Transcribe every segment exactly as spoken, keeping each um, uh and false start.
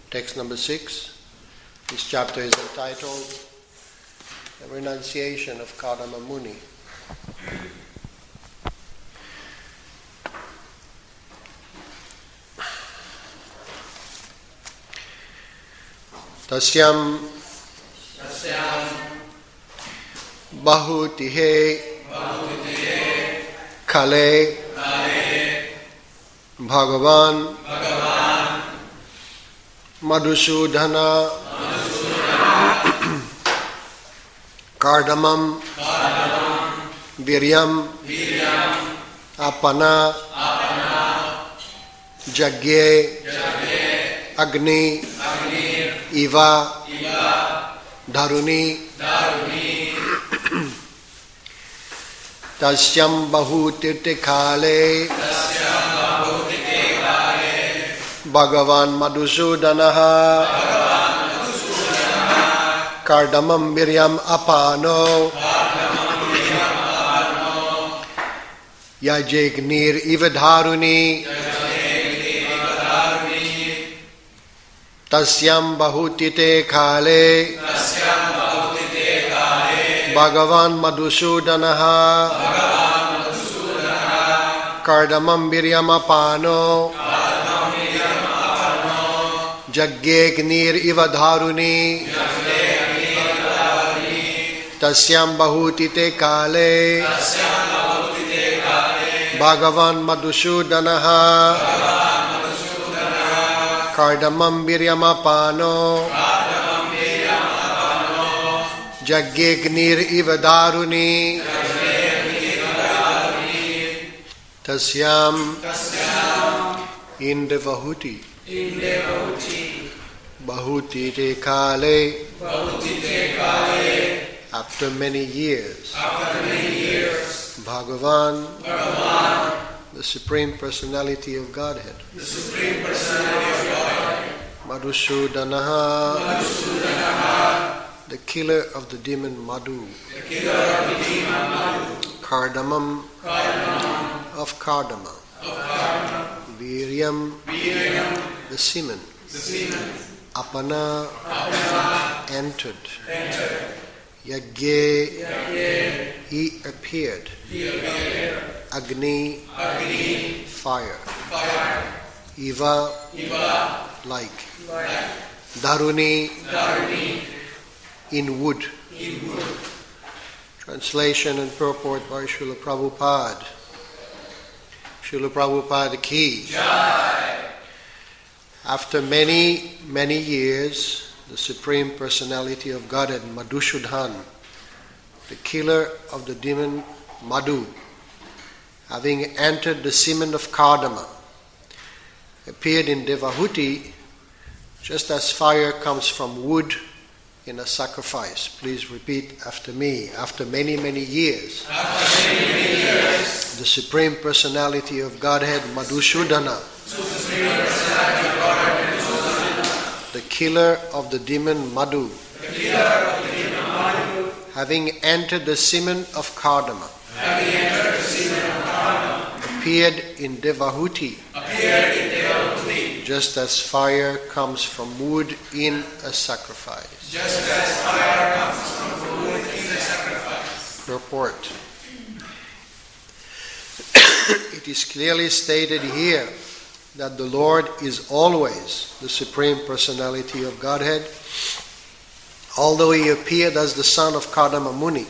Text number six. This chapter is entitled The Renunciation of Kardama Muni. Tasyam bahutihe kale Bhagavan Madhusudana Kardamam Viryam Apana Jagye Agni Iva Dharuni Tasyam Bahutite Kale Bhagavan Madhusudanaha Kardamam Viryam Apano Yajagnir Ivadharuni Tasyam Bahutite Kale Bhagavan Madhusudanaha Kardamam Viryam Apano Jagyegnir Ivadharuni Tasyam Bahutite Kale Bhagavan Madhusudanaha Kardamam Viryam Apano Jagyegnir Ivadharuni Tasyam Indevahuti Bahuti te kale, after many years, after many years, Bhagavan, Bhagavan, the Supreme Personality of Godhead, the Supreme Personality of Godhead, Madhusudanaha, Madhusudanaha, the killer of the demon Madhu, the killer of the demon Madhu, Kardamam, Kardamam, of Kardama, of Kardama, Viryam, Viryam, the semen, the semen, Apana, Apana entered, entered. Yagye, Yagye, he appeared, he appeared. Agni, Agni, fire, fire. Iva, Iva, like, like. Dharuni, Dharuni, in wood, in wood. Translation and purport by Srila Prabhupada. Srila Prabhupada ki. Jai. After many, many years, the Supreme Personality of Godhead, Madhusudhan, the killer of the demon Madhu, having entered the semen of Kardama, appeared in Devahuti just as fire comes from wood in a sacrifice. Please repeat after me. After many, many years, after many, many years, the Supreme Personality of Godhead, Madhusudana, the killer of the demon Madhu, the killer of the demon Madhu, having entered the semen of Kardama, having entered the semen of Kardama, appeared in Devahuti, appeared in Devahuti, just as fire comes from wood in a sacrifice. Just as fire comes from wood in a sacrifice. Purport. It is clearly stated here that the Lord is always the Supreme Personality of Godhead, although he appeared as the son of Kardama Muni.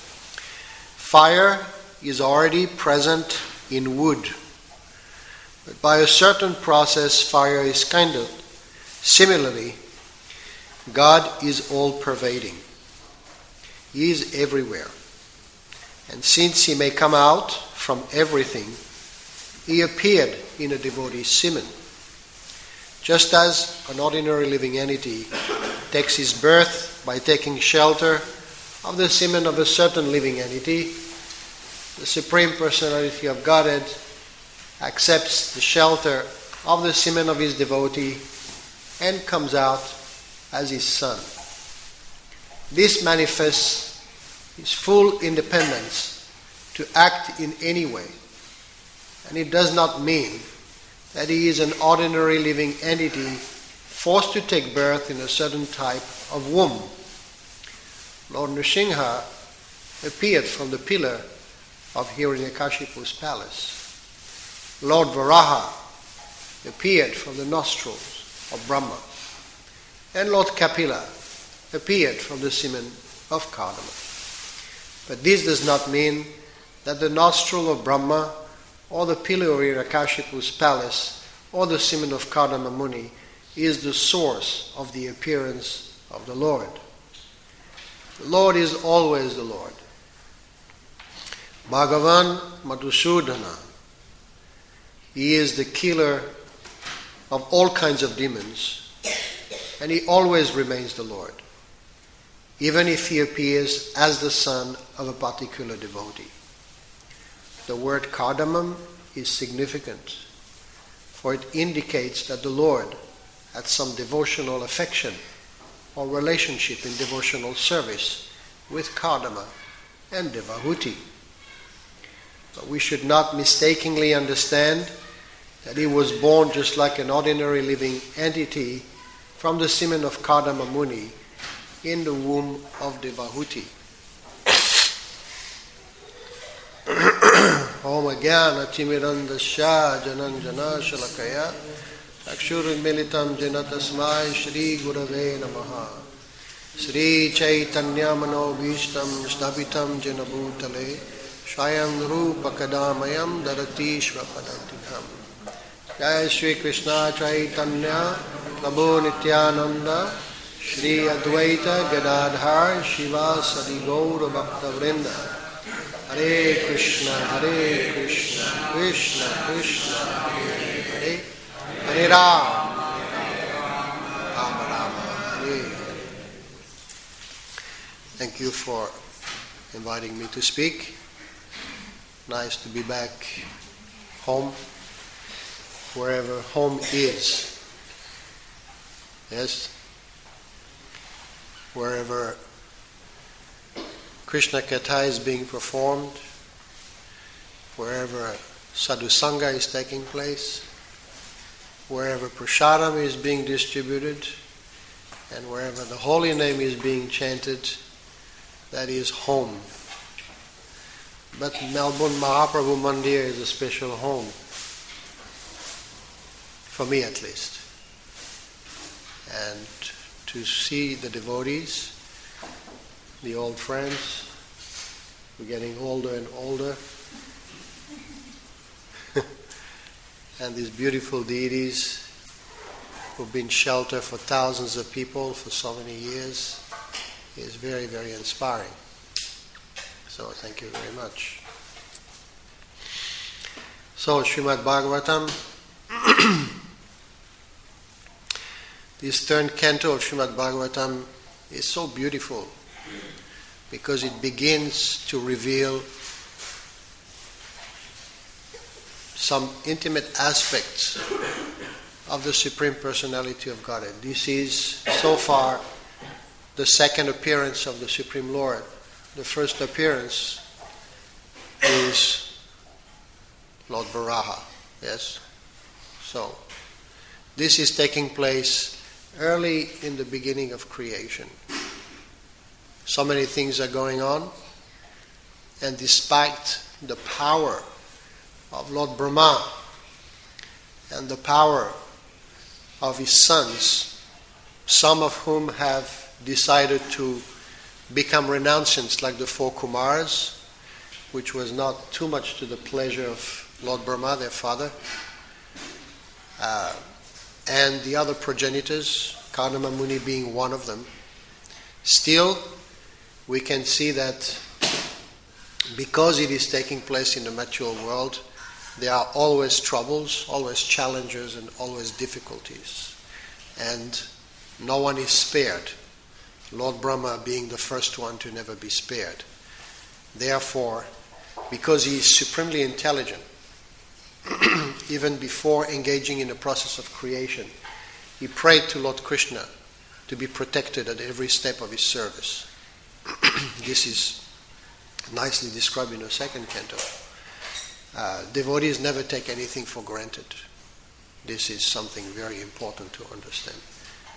Fire is already present in wood, but by a certain process fire is kindled. Similarly, God is all-pervading. He is everywhere. And since he may come out from everything, he appeared in a devotee's semen. Just as an ordinary living entity takes his birth by taking shelter of the semen of a certain living entity, the Supreme Personality of Godhead accepts the shelter of the semen of his devotee and comes out as his son. This manifests his full independence to act in any way. And it does not mean that he is an ordinary living entity forced to take birth in a certain type of womb. Lord Nrsimha appeared from the pillar of Hiranyakashipu's palace. Lord Varaha appeared from the nostrils of Brahma. And Lord Kapila appeared from the semen of Kadama. But this does not mean that the nostril of Brahma or the pillar of Hiranyakashipu's palace or the semen of Kadama Muni is the source of the appearance of the Lord. The Lord is always the Lord. Bhagavan Madhusudana. He is the killer of all kinds of demons, and he always remains the Lord, even if he appears as the son of a particular devotee. The word Kadamam is significant, for it indicates that the Lord had some devotional affection or relationship in devotional service with Kadama and Devahuti. But we should not mistakenly understand that he was born just like an ordinary living entity from the semen of Kadama Muni in the womb of Devahuti. Om Ajnana Timirandasya Jananjana Shalakaya Akshurimilitam Jena Tasmai Shri Gurave Namaha Sri Chaitanya Manobhishtam Snabitam Jena Bhutale Shayam Rupa Kadamayam Darati Shvapadantikam. Jai Shri Krishna Chaitanya Prabhu Nityananda Shri Advaita Gadadhar Shiva Sadi Gaura Bhakta Vrinda. Hare Krishna, Hare Krishna, Krishna Krishna, Hare Hare, Hare Rama, Rama Rama, Hare Hare. Thank you for inviting me to speak. Nice to be back home, wherever home is. Yes, wherever Krishna Katha is being performed, wherever Sadhu Sangha is taking place, wherever Prasadam is being distributed, and wherever the holy name is being chanted, that is home. But Melbourne Mahaprabhu Mandir is a special home, for me at least. And to see the devotees, the old friends, we're getting older and older, and these beautiful deities who've been shelter for thousands of people for so many years is very, very inspiring. So thank you very much. So Srimad Bhagavatam, this third canto of Srimad Bhagavatam is so beautiful because it begins to reveal some intimate aspects of the Supreme Personality of Godhead. This is so far the second appearance of the Supreme Lord. The first appearance is Lord Varaha. Yes? So, this is taking place early in the beginning of creation. So many things are going on, and despite the power of Lord Brahma and the power of his sons, some of whom have decided to become renouncants like the four Kumars, which was not too much to the pleasure of Lord Brahma, their father, uh, and the other progenitors, Kadama Muni being one of them. Still, we can see that because it is taking place in the material world, there are always troubles, always challenges, and always difficulties. And no one is spared. Lord Brahma being the first one to never be spared. Therefore, because he is supremely intelligent, even before engaging in the process of creation, he prayed to Lord Krishna to be protected at every step of his service. This is nicely described in the second canto. Uh, devotees never take anything for granted. This is something very important to understand.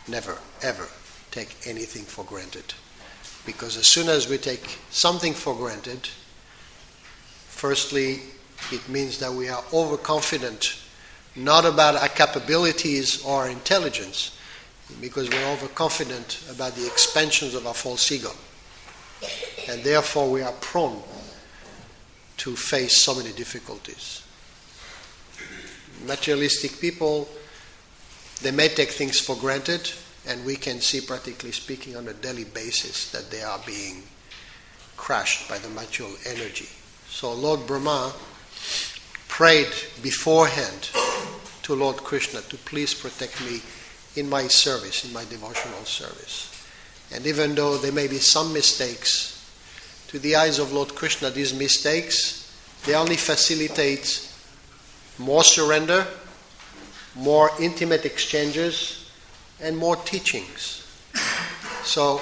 never, ever take anything for granted. Because as soon as we take something for granted, firstly, it means that we are overconfident, not about our capabilities or our intelligence, because we're overconfident about the expansions of our false ego. And therefore we are prone to face so many difficulties. Materialistic people, they may take things for granted, and we can see, practically speaking, on a daily basis that they are being crushed by the material energy. So Lord Brahma prayed beforehand to Lord Krishna to please protect me in my service, in my devotional service. And even though there may be some mistakes, to the eyes of Lord Krishna, these mistakes, they only facilitate more surrender, more intimate exchanges, and more teachings. So,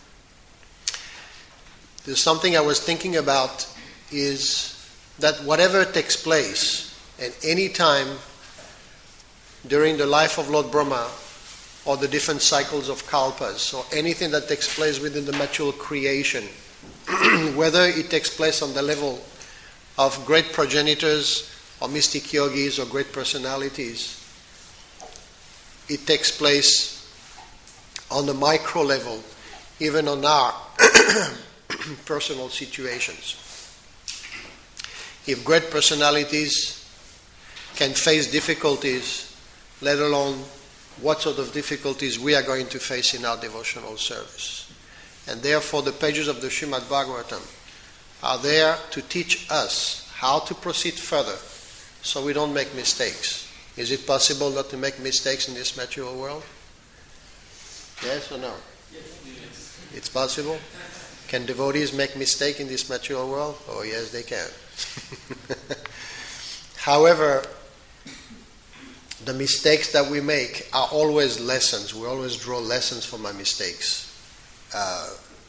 there's something I was thinking about is that whatever takes place at any time during the life of Lord Brahma, or the different cycles of kalpas, or anything that takes place within the material creation, whether it takes place on the level of great progenitors, or mystic yogis, or great personalities, it takes place on the micro level, even on our personal situations. If great personalities can face difficulties, let alone what sort of difficulties we are going to face in our devotional service. And therefore the pages of the Srimad Bhagavatam are there to teach us how to proceed further so we don't make mistakes. Is it possible not to make mistakes in this material world? Yes or no? Yes. It's possible? Can devotees make mistakes in this material world? Oh yes, they can. However, the mistakes that we make are always lessons. We always draw lessons from our mistakes. Uh,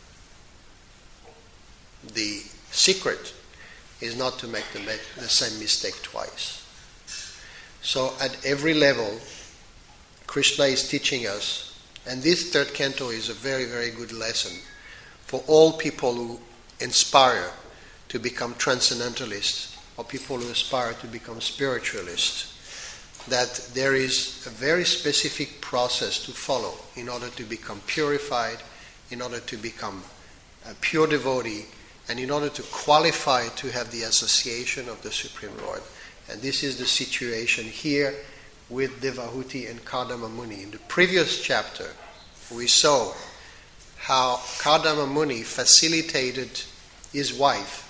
the secret is not to make the, the same mistake twice. So at every level, Krishna is teaching us, and this third canto is a very, very good lesson for all people who aspire to become transcendentalists, or people who aspire to become spiritualists, that there is a very specific process to follow in order to become purified, in order to become a pure devotee, and in order to qualify to have the association of the Supreme Lord. And this is the situation here with Devahuti and Kardama Muni. In the previous chapter, we saw how Kardama Muni facilitated his wife.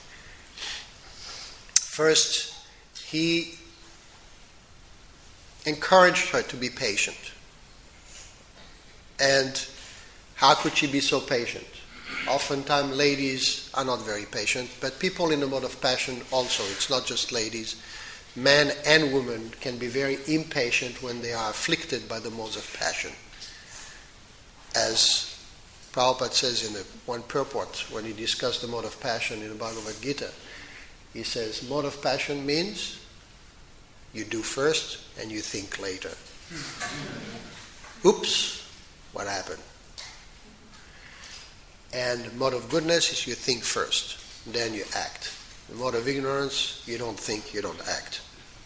First, he encouraged her to be patient. And how could she be so patient? Oftentimes ladies are not very patient, but people in the mode of passion also, it's not just ladies. Men and women can be very impatient when they are afflicted by the modes of passion. As Prabhupada says in the one purport, when he discussed the mode of passion in the Bhagavad Gita, he says, mode of passion means you do first and you think later. Oops, what happened? And mode of goodness is you think first, then you act. The mode of ignorance, you don't think, you don't act.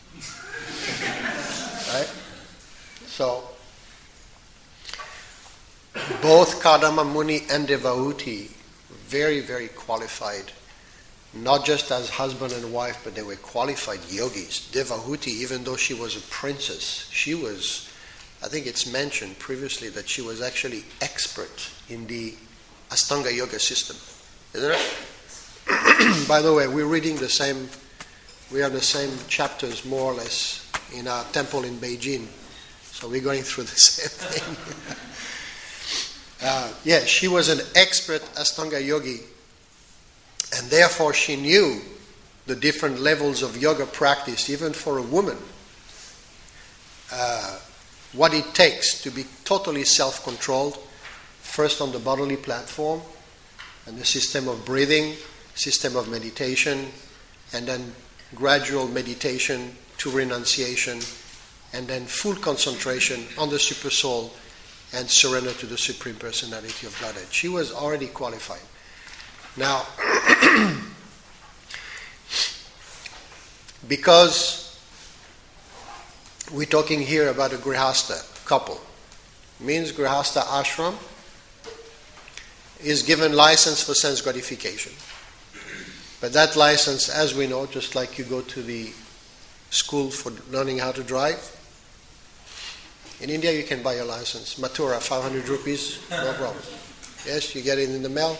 Right? So, both Kardama Muni and Devahuti, very, very qualified, not just as husband and wife, but they were qualified yogis. Devahuti, even though she was a princess, she was, I think it's mentioned previously that she was actually expert in the Astanga Yoga system. Isn't it? By the way, we're reading the same, we are the same chapters more or less in our temple in Beijing. So we're going through the same thing. uh, yeah, she was an expert Astanga yogi, and therefore she knew the different levels of yoga practice, even for a woman. Uh, what it takes to be totally self-controlled, first on the bodily platform, and the system of breathing, system of meditation, and then gradual meditation to renunciation, and then full concentration on the super soul and surrender to the Supreme Personality of Godhead. She was already qualified. Now, because we're talking here about a Grihastha couple, means Grihastha ashram is given license for sense gratification. But that license, as we know, just like you go to the school for learning how to drive, in India you can buy a license. Mathura, five hundred rupees, no problem. Yes, you get it in the mail.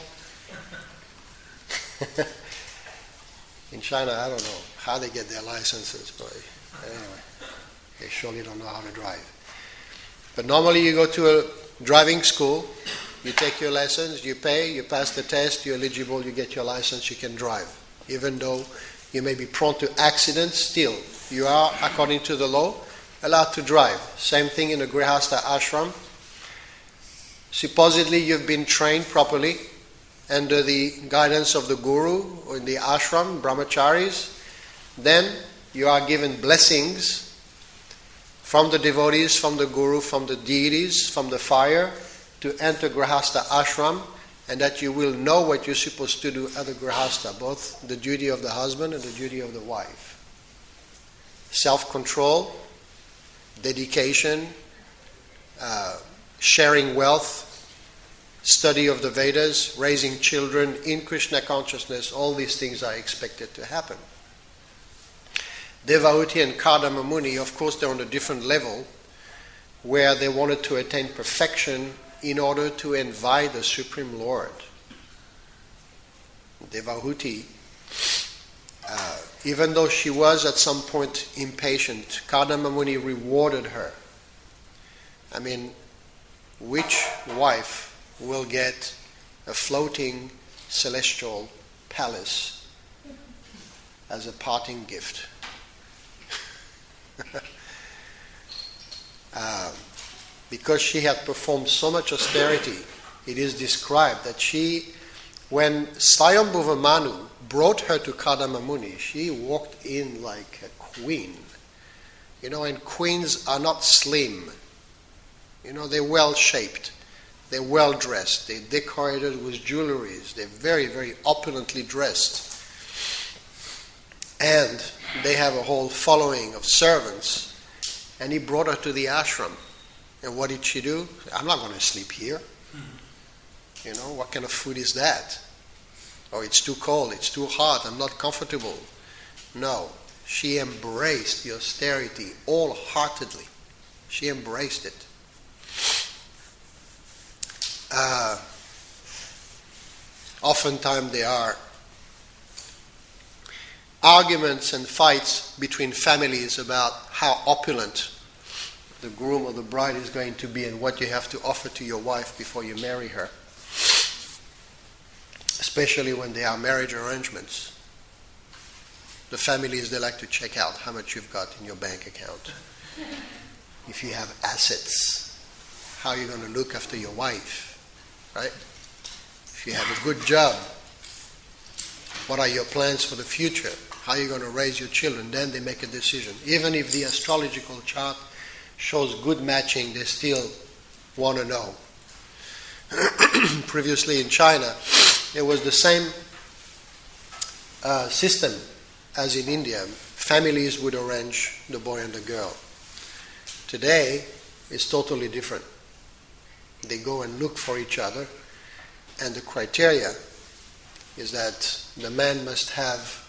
In China, I don't know how they get their licenses, but anyway, they surely don't know how to drive. But normally you go to a driving school, you take your lessons, you pay, you pass the test, you're eligible, you get your license, you can drive. Even though you may be prone to accidents, still, you are, according to the law, allowed to drive. Same thing in a Grihastha ashram. Supposedly you've been trained properly under the guidance of the guru or in the ashram, brahmacharis. Then you are given blessings from the devotees, from the guru, from the deities, from the fire, to enter Grihastha ashram, and that you will know what you're supposed to do at the Grihastha, both the duty of the husband and the duty of the wife. Self-control, dedication, uh, sharing wealth, study of the Vedas, raising children in Krishna consciousness, all these things are expected to happen. Devahuti and Kardama Muni, of course, they're on a different level where they wanted to attain perfection in order to invite the Supreme Lord. Devahuti, uh, even though she was at some point impatient, Kardama Muni rewarded her. I mean, which wife will get a floating celestial palace as a parting gift? uh, because she had performed so much austerity, it is described that she, when Swayambhuva Manu brought her to Kardama Muni, she walked in like a queen. You know, and queens are not slim. You know, they're well shaped. They're well dressed. They're decorated with jewelries. They're very, very opulently dressed. And they have a whole following of servants. And he brought her to the ashram. And what did she do? I'm not going to sleep here. You know, what kind of food is that? Oh, it's too cold, it's too hot, I'm not comfortable. No, she embraced the austerity wholeheartedly. She embraced it. Uh, oftentimes there are arguments and fights between families about how opulent the groom or the bride is going to be and what you have to offer to your wife before you marry her. Especially when there are marriage arrangements. The families, they like to check out how much you've got in your bank account. If you have assets, how are you going to look after your wife, right? If you have a good job, what are your plans for the future? How are you going to raise your children? Then they make a decision. Even if the astrological chart shows good matching, they still want to know. Previously in China, it was the same uh, system as in India. Families would arrange the boy and the girl. Today, it's totally different. They go and look for each other, and the criteria is that the man must have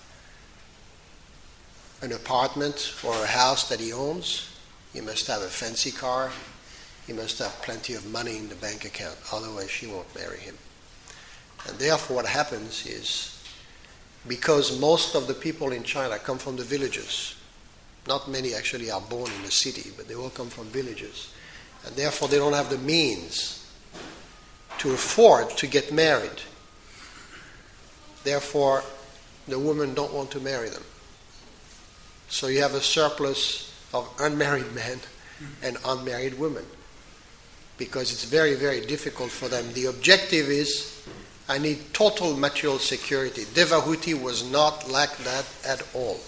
an apartment or a house that he owns. He must have a fancy car. He must have plenty of money in the bank account. Otherwise, she won't marry him. And therefore what happens is, because most of the people in China come from the villages, not many actually are born in the city, but they all come from villages, and therefore they don't have the means to afford to get married. Therefore, the women don't want to marry them. So you have a surplus of unmarried men and unmarried women, because it's very, very difficult for them. The objective is, I need total material security. Devahuti was not like that at all.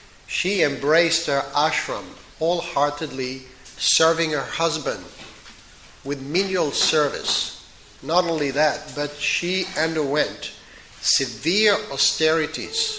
She embraced her ashram wholeheartedly, serving her husband with menial service. Not only that, but she underwent severe austerities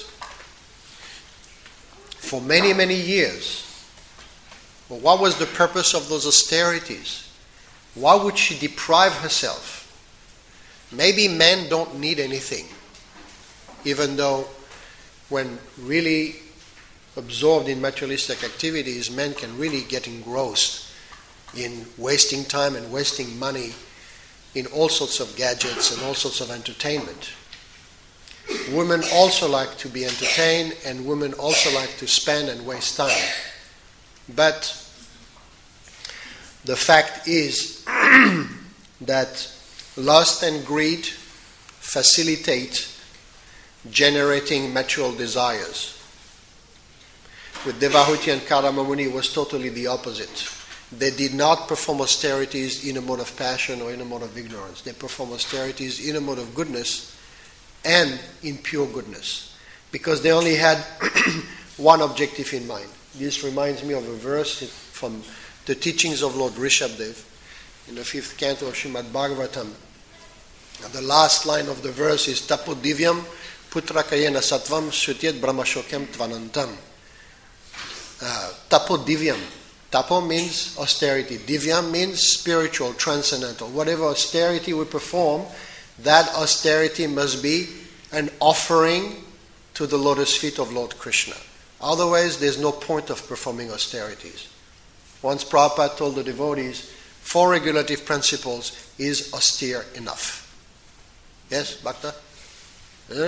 for many, many years. But what was the purpose of those austerities? Why would she deprive herself? Maybe men don't need anything, even though when really absorbed in materialistic activities, men can really get engrossed in wasting time and wasting money in all sorts of gadgets and all sorts of entertainment. Women also like to be entertained, and women also like to spend and waste time. But the fact is that lust and greed facilitate generating material desires. With Devahuti and Kardamamuni, it was totally the opposite. They did not perform austerities in a mode of passion or in a mode of ignorance. They performed austerities in a mode of goodness and in pure goodness, because they only had one objective in mind. This reminds me of a verse from the teachings of Lord Rishabdev in the fifth canto of Srimad Bhagavatam. And the last line of the verse is Tapo Divyam Putra Kayena Sattvam Sutyet Brahmashokem Tvanantam. Uh, tapo Divyam. Tapo means austerity. Divyam means spiritual, transcendental. Whatever austerity we perform, that austerity must be an offering to the lotus feet of Lord Krishna. Otherwise, there's no point of performing austerities. Once Prabhupada told the devotees, four regulative principles is austere enough. Yes, Bhakta? Huh?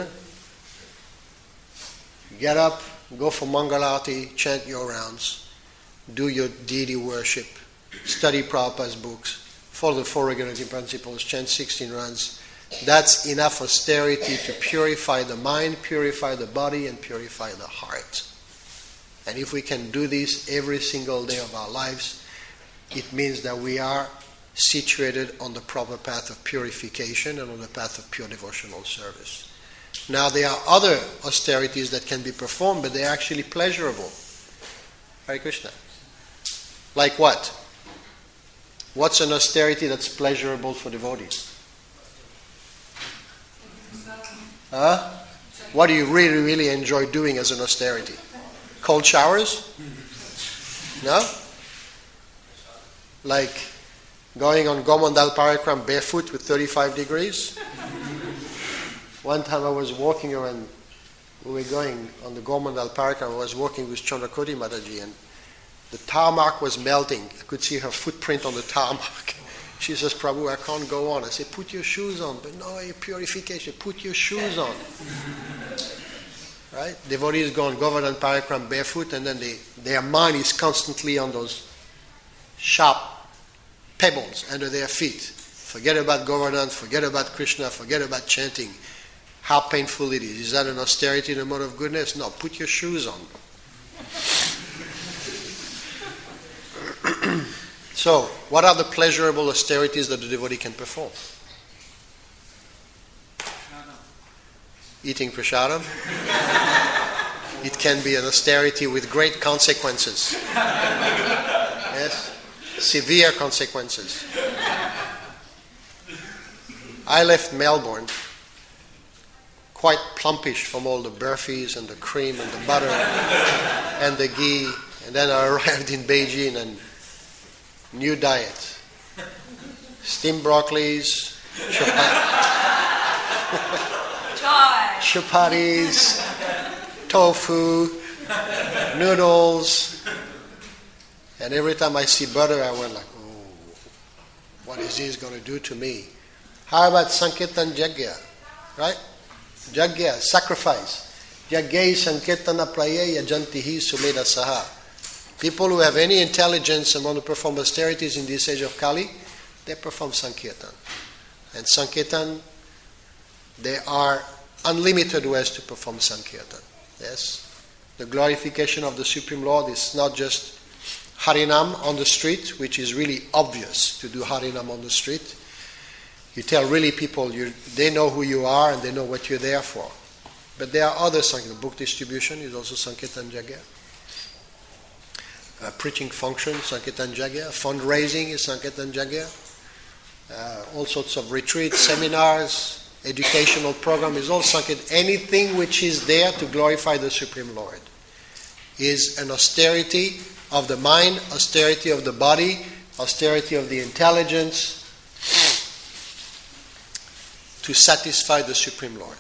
Get up, go for Mangalarti, chant your rounds, do your deity worship, study Prabhupada's books, follow the four regulative principles, chant sixteen rounds. That's enough austerity to purify the mind, purify the body, and purify the heart. And if we can do this every single day of our lives, it means that we are situated on the proper path of purification and on the path of pure devotional service. Now, there are other austerities that can be performed, but they're actually pleasurable. Hare Krishna. Like what? What's an austerity that's pleasurable for devotees? Huh? What do you really, really enjoy doing as an austerity? Cold showers? No? Like going on Gomandal Parikram barefoot with thirty-five degrees? One time I was walking around, we were going on the Gomandal Parikram, I was walking with Chandrakoti Mataji, and the tarmac was melting. I could see her footprint on the tarmac. She says, Prabhu, I can't go on. I said, put your shoes on. But no, your purification, put your shoes on. Right? Devotees go on Govardhan Parikram barefoot, and then they, their mind is constantly on those sharp pebbles under their feet. Forget about Govardhan, forget about Krishna, forget about chanting. How painful it is. Is that an austerity in a mode of goodness? No, put your shoes on. So, what are the pleasurable austerities that the devotee can perform? Eating prasadam. It can be an austerity with great consequences. Yes? Severe consequences. I left Melbourne quite plumpish from all the burfis and the cream and the butter and the ghee. And then I arrived in Beijing and new diet. Steamed broccolis, chapatis, tofu, noodles. And every time I see butter, I went like, oh, what is this going to do to me? How about Sankirtan Jagya? Right? Jagya, sacrifice. Jagyai Sankirtana Prayeya Jantihi Sumeda Saha. People who have any intelligence and want to perform austerities in this age of Kali, they perform Sankirtan. And Sankirtan, there are unlimited ways to perform Sankirtan. Yes? The glorification of the Supreme Lord is not just Harinam on the street, which is really obvious to do Harinam on the street. You tell really people, you, they know who you are and they know what you're there for. But there are other Sankirtan. Book distribution is also Sankirtan Jagya. Uh, preaching function, Sankirtan Jagya. Fundraising is Sankirtan Jagya. uh, all sorts of retreats, seminars, educational program is all sunk in. Anything which is there to glorify the Supreme Lord is an austerity of the mind, austerity of the body, austerity of the intelligence to satisfy the Supreme Lord.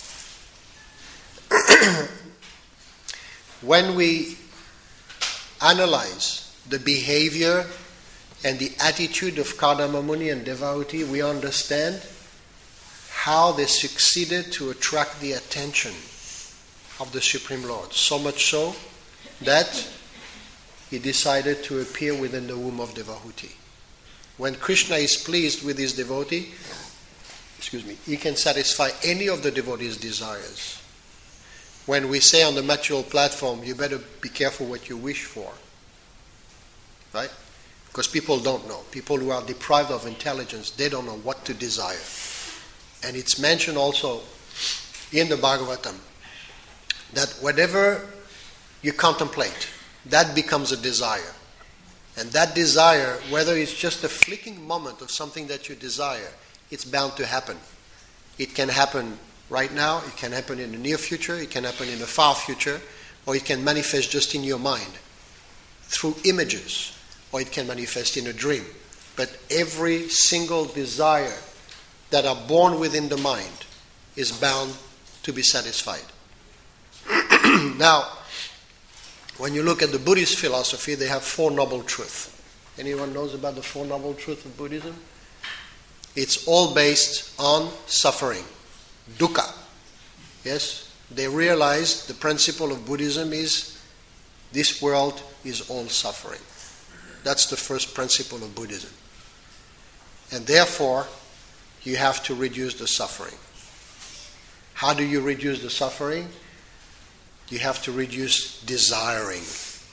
When we analyze the behavior and the attitude of Kardama Muni and Devahoti, we understand how they succeeded to attract the attention of the Supreme Lord. So much so that he decided to appear within the womb of Devahoti. When Krishna is pleased with his devotee, excuse me, he can satisfy any of the devotee's desires. When we say on the material platform, you better be careful what you wish for. Right? Because people don't know. People who are deprived of intelligence, they don't know what to desire. And it's mentioned also in the Bhagavatam that whatever you contemplate, that becomes a desire. And that desire, whether it's just a fleeting moment of something that you desire, it's bound to happen. It can happen right now, it can happen in the near future, it can happen in the far future, or it can manifest just in your mind through images, or it can manifest in a dream. But every single desire that are born within the mind is bound to be satisfied. Now, when you look at the Buddhist philosophy, they have Four Noble Truths. Anyone knows about the Four Noble Truths of Buddhism? It's all based on suffering, dukkha. Yes? They realize the principle of Buddhism is this world is all suffering. That's the first principle of Buddhism. And therefore, you have to reduce the suffering. How do you reduce the suffering? You have to reduce desiring.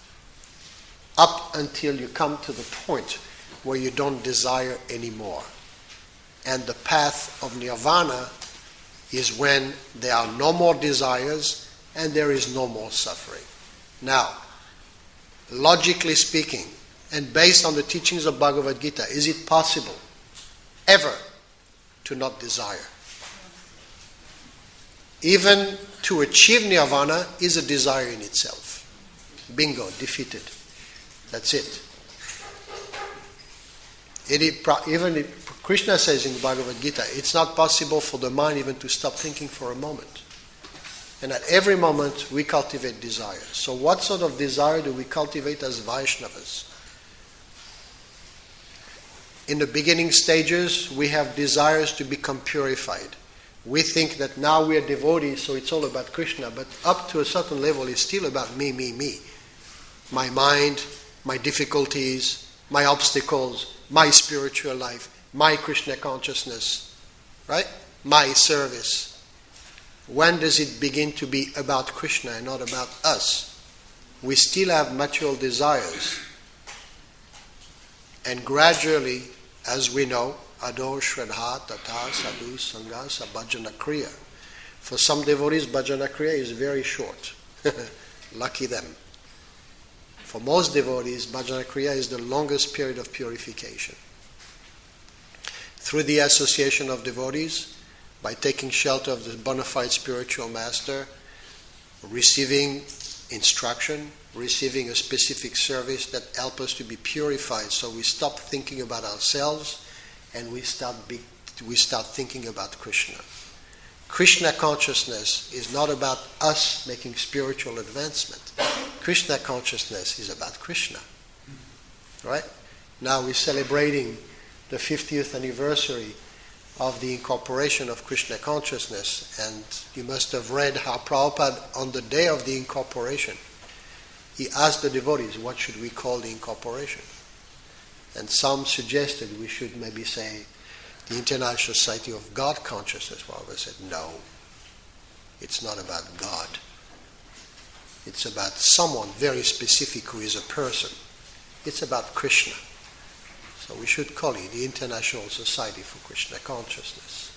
Up until you come to the point where you don't desire anymore. And the path of nirvana is when there are no more desires and there is no more suffering. Now, logically speaking, and based on the teachings of Bhagavad Gita, is it possible ever to not desire? Even to achieve nirvana is a desire in itself. Bingo, defeated. That's it. It is, even if Krishna says in the Bhagavad Gita, it's not possible for the mind even to stop thinking for a moment. And at every moment we cultivate desire. So what sort of desire do we cultivate as Vaishnavas? In the beginning stages, we have desires to become purified. We think that now we are devotees, so it's all about Krishna. But up to a certain level, it's still about me, me, me. My mind, my difficulties, my obstacles, my spiritual life, my Krishna consciousness, right? My service. When does it begin to be about Krishna and not about us? We still have material desires. And gradually, as we know, Ado, Shraddha, Tata, Sadhu, Sangha, Bhajana Kriya. For some devotees, Bhajana Kriya is very short. Lucky them. For most devotees, Bhajana Kriya is the longest period of purification. Through the association of devotees, by taking shelter of the bona fide spiritual master, receiving instruction, receiving a specific service that helps us to be purified, so we stop thinking about ourselves and we start be, we start thinking about Krishna. Krishna consciousness is not about us making spiritual advancement. Krishna consciousness is about Krishna. Right? Now we're celebrating the fiftieth anniversary of the incorporation of Krishna consciousness, and you must have read how Prabhupada, on the day of the incorporation, he asked the devotees, what should we call the incorporation? And some suggested we should maybe say the International Society of God Consciousness. Prabhupada said, no, it's not about God. It's about someone very specific who is a person. It's about Krishna. So we should call it the International Society for Krishna Consciousness.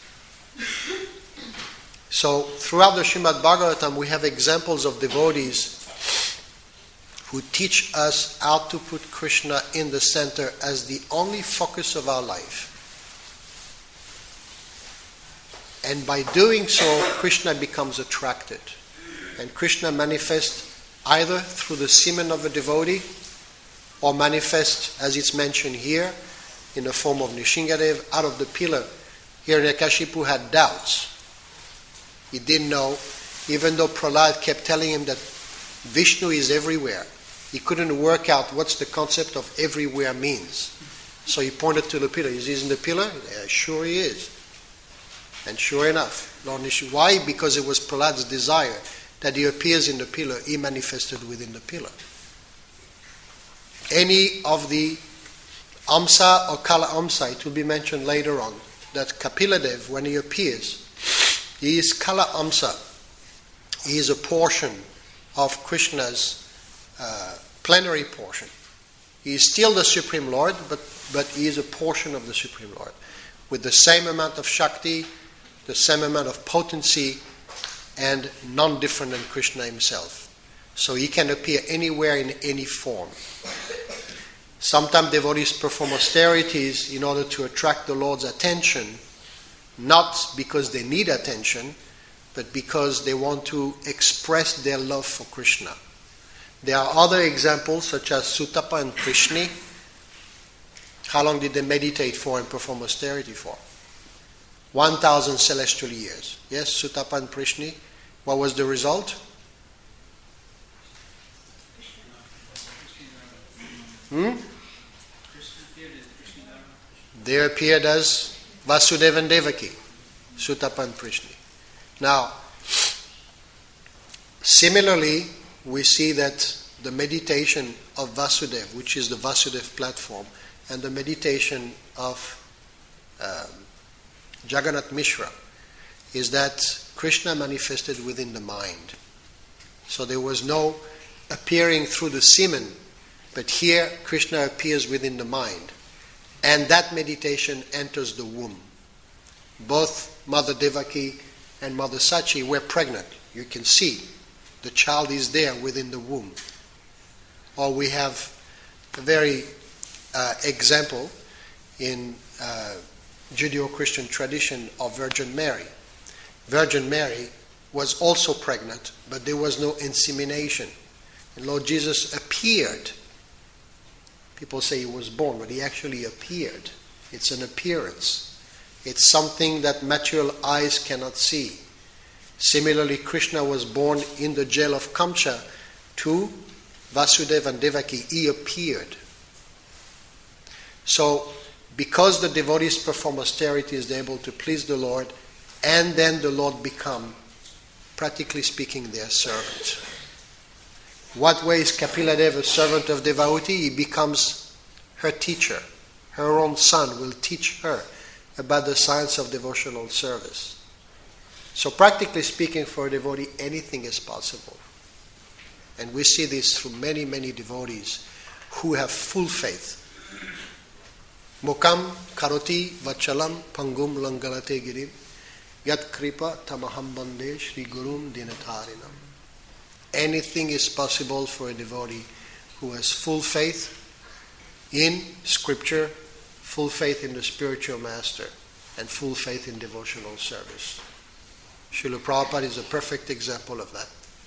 So throughout the Srimad Bhagavatam, we have examples of devotees who teach us how to put Krishna in the center as the only focus of our life. And by doing so, Krishna becomes attracted. And Krishna manifests either through the semen of a devotee or manifests, as it's mentioned here, in the form of Nrsingadev, out of the pillar. Hiranyakashipu had doubts. He didn't know, even though Prahlad kept telling him that Vishnu is everywhere. He couldn't work out what's the concept of everywhere means. So he pointed to the pillar. Is he in the pillar? Yeah, sure he is. And sure enough, Lord Nishu. Why? Because it was Prahlad's desire that he appears in the pillar, he manifested within the pillar. Any of the Amsa or Kala Amsa, it will be mentioned later on, that Kapiladev, when he appears, he is Kala Amsa. He is a portion of Krishna's uh, plenary portion. He is still the Supreme Lord, but, but he is a portion of the Supreme Lord, with the same amount of Shakti, the same amount of potency, and non-different than Krishna himself. So he can appear anywhere in any form. Sometimes devotees perform austerities in order to attract the Lord's attention, not because they need attention, but because they want to express their love for Krishna. There are other examples, such as Sutapa and Prishni. How long did they meditate for and perform austerity for? One thousand celestial years. Yes, Sutapa and Prishni. What was the result? Hmm? They appeared as Vasudeva and Devaki, Sutapa and Prishni. Now, similarly, we see that the meditation of Vasudeva, which is the Vasudeva platform, and the meditation of um, Jagannath Mishra, is that Krishna manifested within the mind. So there was no appearing through the semen, but here Krishna appears within the mind. And that meditation enters the womb. Both Mother Devaki and Mother Sachi were pregnant. You can see the child is there within the womb. Or we have a very uh, example in uh, Judeo-Christian tradition of Virgin Mary. Virgin Mary was also pregnant, but there was no insemination. And Lord Jesus appeared. People say he was born, but he actually appeared. It's an appearance. It's something that material eyes cannot see. Similarly, Krishna was born in the jail of Kamcha to Vasudeva and Devaki. He appeared. So, because the devotees perform austerities, they're able to please the Lord, and then the Lord become, practically speaking, their servant. What way is Kapiladev a servant of Devavati? He becomes her teacher. Her own son will teach her about the science of devotional service. So practically speaking, for a devotee, anything is possible. And we see this through many, many devotees who have full faith. Mukam karoti vachalam pangum langalate girim yat kripa tamaham bande shri gurum dinatarinam. Anything is possible for a devotee who has full faith in Scripture, full faith in the spiritual master, and full faith in devotional service. Srila Prabhupada is a perfect example of that.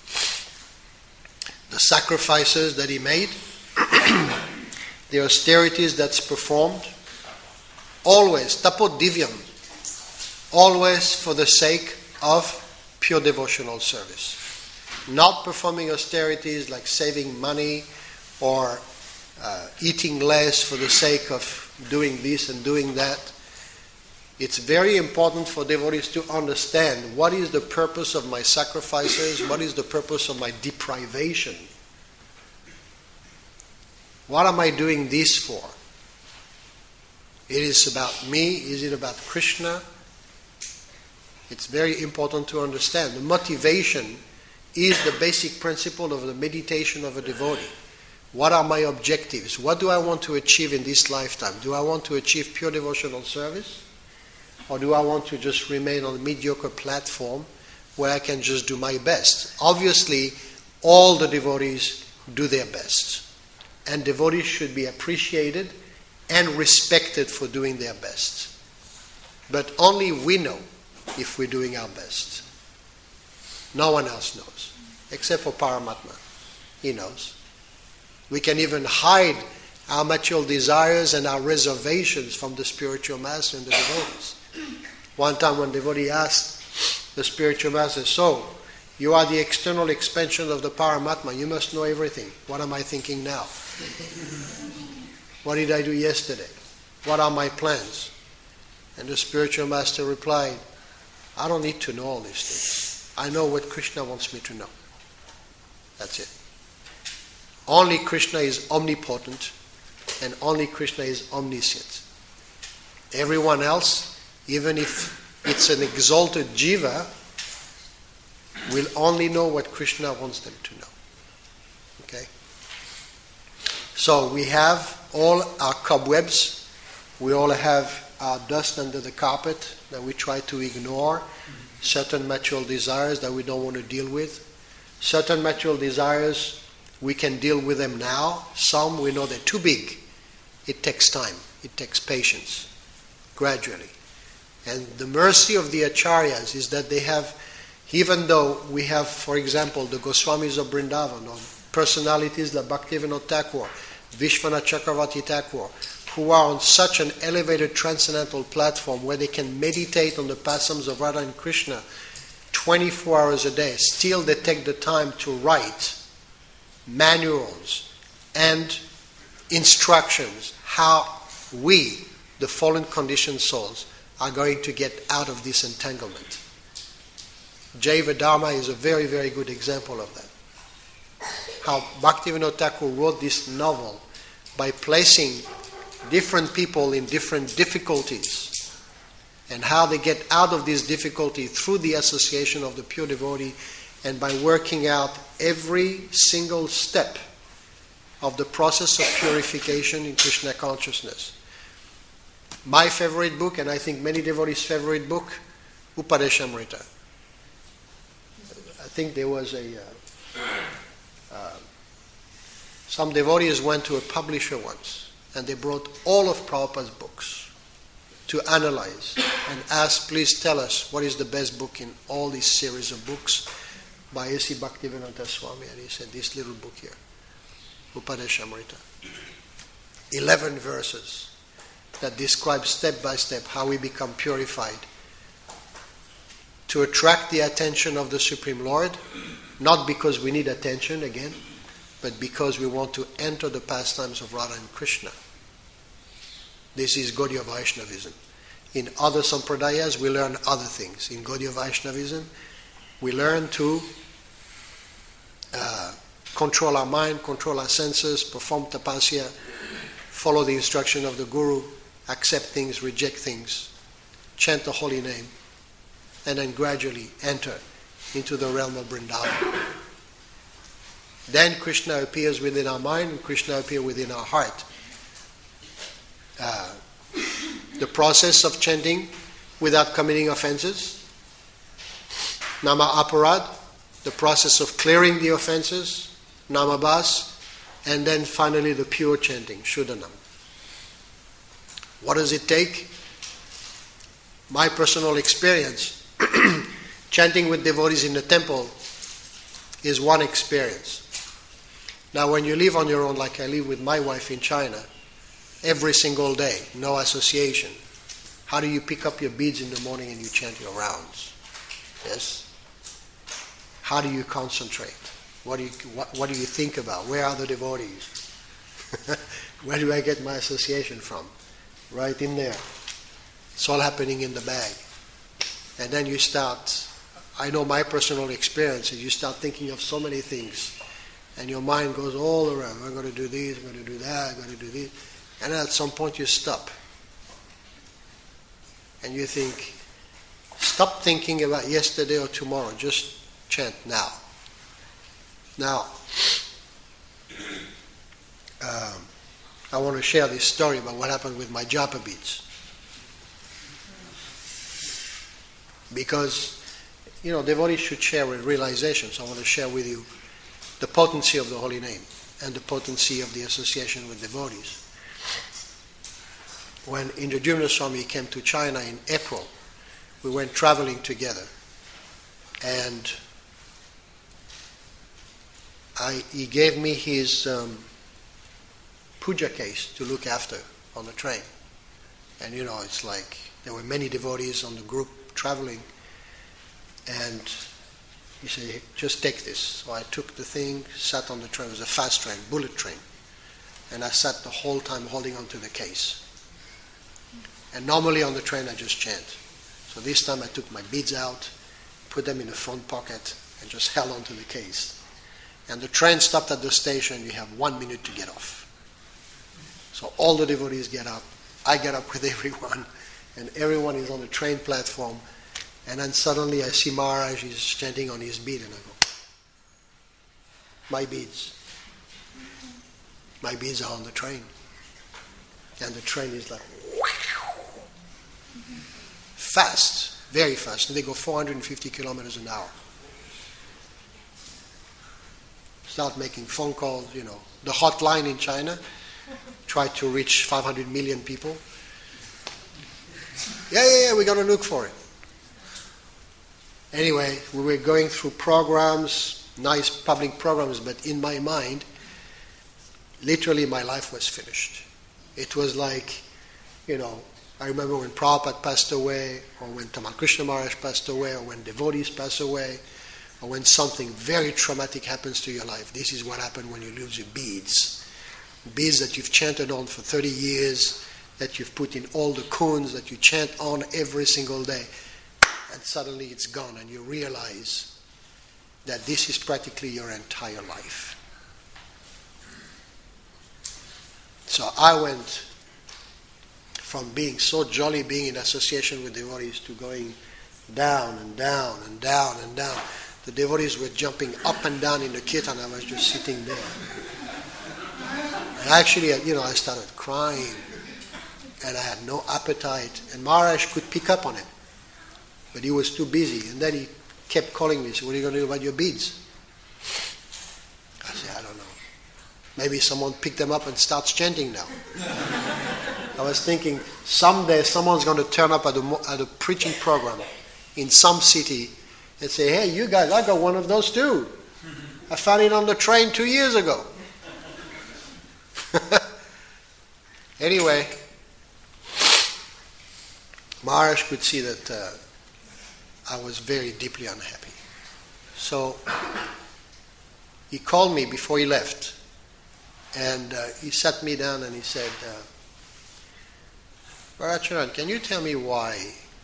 The sacrifices that he made, the austerities that's performed, always, tapo divyam, always for the sake of pure devotional service. Not performing austerities like saving money or uh, eating less for the sake of doing this and doing that. It's very important for devotees to understand what is the purpose of my sacrifices, what is the purpose of my deprivation. What am I doing this for? It is about me, is it about Krishna? It's very important to understand. The motivation is the basic principle of the meditation of a devotee. What are my objectives? What do I want to achieve in this lifetime? Do I want to achieve pure devotional service? Or do I want to just remain on a mediocre platform where I can just do my best? Obviously, all the devotees do their best. And devotees should be appreciated and respected for doing their best. But only we know if we're doing our best. No one else knows, except for Paramatma. He knows. We can even hide our material desires and our reservations from the spiritual master and the devotees. One time when devotee asked the spiritual master, so, you are the external expansion of the Paramatma, you must know everything. What am I thinking now? What did I do yesterday? What are my plans? And the spiritual master replied, I don't need to know all these things. I know what Krishna wants me to know. That's it. Only Krishna is omnipotent and only Krishna is omniscient. Everyone else, even if it's an exalted jiva, will only know what Krishna wants them to know. Okay? So we have all our cobwebs, we all have our dust under the carpet that we try to ignore, certain material desires that we don't want to deal with. Certain material desires, we can deal with them now. Some, we know they're too big. It takes time. It takes patience, gradually. And the mercy of the Acharyas is that they have, even though we have, for example, the Goswamis of Vrindavan, or personalities like Bhaktivinoda Thakur, Vishwanath Chakravarti Thakur, who are on such an elevated transcendental platform where they can meditate on the pastimes of Radha and Krishna twenty-four hours a day, still they take the time to write manuals and instructions how we, the fallen conditioned souls, are going to get out of this entanglement. Jaiva Dharma is a very, very good example of that. How Bhaktivinoda Thakur wrote this novel by placing different people in different difficulties and how they get out of this difficulty through the association of the pure devotee and by working out every single step of the process of purification in Krishna consciousness. My favorite book, and I think many devotees' favorite book, Upadeshamrita. I think there was a... Uh, uh, some devotees went to a publisher once and they brought all of Prabhupada's books to analyze and ask, please tell us what is the best book in all this series of books by A C Bhaktivedanta Swami. And he said, this little book here, Upadeshamrita. Eleven verses that describe step by step how we become purified to attract the attention of the Supreme Lord, not because we need attention again, but because we want to enter the pastimes of Radha and Krishna. This is Gaudiya Vaishnavism. In other sampradayas, we learn other things. In Gaudiya Vaishnavism, we learn to uh, control our mind, control our senses, perform tapasya, follow the instruction of the Guru, accept things, reject things, chant the holy name, and then gradually enter into the realm of Vrindavan. Then Krishna appears within our mind and Krishna appears within our heart. Uh, the process of chanting without committing offenses, Nama Aparad, the process of clearing the offenses, Namabhas, and then finally the pure chanting, Shuddhanam. What does it take? My personal experience, chanting with devotees in the temple is one experience. Now when you live on your own, like I live with my wife in China, every single day, no association, how do you pick up your beads in the morning and you chant your rounds? Yes? How do you concentrate? What do you, what, what do you think about? Where are the devotees? Where do I get my association from? Right in there. It's all happening in the bag. And then you start, I know my personal experience is you start thinking of so many things and your mind goes all around. I'm going to do this, I'm going to do that, I'm going to do this. And then at some point you stop. And you think, stop thinking about yesterday or tomorrow, just chant now. Now, um, I want to share this story about what happened with my japa beads. Because, you know, devotees should share with realization, so I want to share with you the potency of the holy name and the potency of the association with devotees. When Indradyumna Swami came to China in April we went traveling together. And I, he gave me his um, puja case to look after on the train. And you know, it's like there were many devotees on the group traveling. And he said, "Hey, just take this." So I took the thing, sat on the train. It was a fast train, bullet train. And I sat the whole time holding onto the case. And normally on the train I just chant. So this time I took my beads out, put them in the front pocket, and just held onto the case. And the train stopped at the station. You have one minute to get off. So all the devotees get up. I get up with everyone. And everyone is on the train platform. And then suddenly I see Maharaj is chanting on his bead. And I go, my beads. My beads are on the train. And the train is like, fast, very fast. And they go four hundred fifty kilometers an hour. Start making phone calls, you know. The hotline in China tried to reach five hundred million people. Yeah, yeah, yeah, we got to look for it. Anyway, we were going through programs, nice public programs, but in my mind, literally my life was finished. It was like, you know, I remember when Prabhupada passed away, or when Tamal Krishna Maharaj passed away, or when devotees pass away, or when something very traumatic happens to your life. This is what happened when you lose your beads. Beads that you've chanted on for thirty years, that you've put in all the kuns, that you chant on every single day. And suddenly it's gone, and you realize that this is practically your entire life. So I went from being so jolly, being in association with devotees, to going down and down and down and down. The devotees were jumping up and down in the kirtan. I was just sitting there. And actually, you know, I started crying, and I had no appetite. And Maharaj could pick up on it, but he was too busy. And then he kept calling me. He said, "What are you going to do about your beads?" I said, "I don't know. Maybe someone picked them up and starts chanting now." I was thinking, someday someone's going to turn up at a, at a preaching program in some city and say, "Hey, you guys, I got one of those too. I found it on the train two years ago." Anyway, Maharaj could see that uh, I was very deeply unhappy. So he called me before he left, and uh, he sat me down and he said, uh, "Varacharan, can you tell me why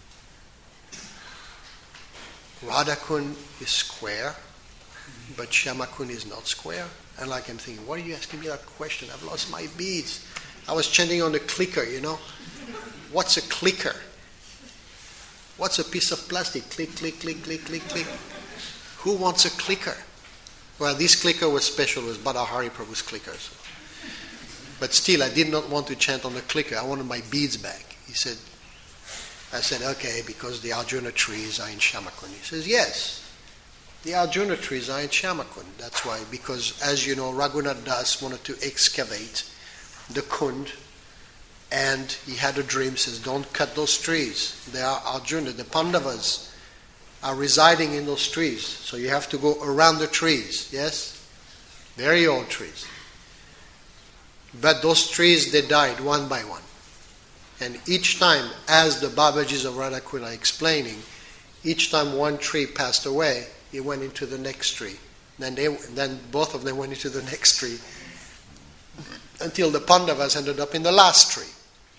Radhakund is square, but Shyamakund is not square?" And like I'm thinking, "What are you asking me that question? I've lost my beads." I was chanting on the clicker, you know. What's a clicker? What's a piece of plastic? Click, click, click, click, click, click. Who wants a clicker? Well, this clicker was special. It was Badahari Prabhu's clicker. So. But still, I did not want to chant on the clicker. I wanted my beads back. He said, I said, "Okay, because the Arjuna trees are in Shyamakund." He says, "Yes, the Arjuna trees are in Shyamakund. That's why, because as you know, Raghunath Das wanted to excavate the Kund, and he had a dream, says, don't cut those trees. They are Arjuna, the Pandavas are residing in those trees. So you have to go around the trees, yes? Very old trees. But those trees, they died one by one. And each time, as the Babajis of Radhakund are explaining, each time one tree passed away, it went into the next tree. Then they, then both of them went into the next tree, until the Pandavas ended up in the last tree.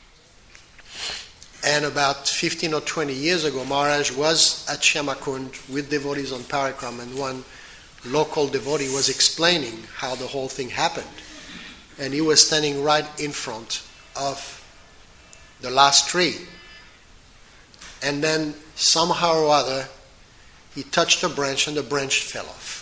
And about fifteen or twenty years ago, Maharaj was at Shyamakund with devotees on Parikram, and one local devotee was explaining how the whole thing happened. And he was standing right in front of the last tree. And then somehow or other, he touched a branch and the branch fell off.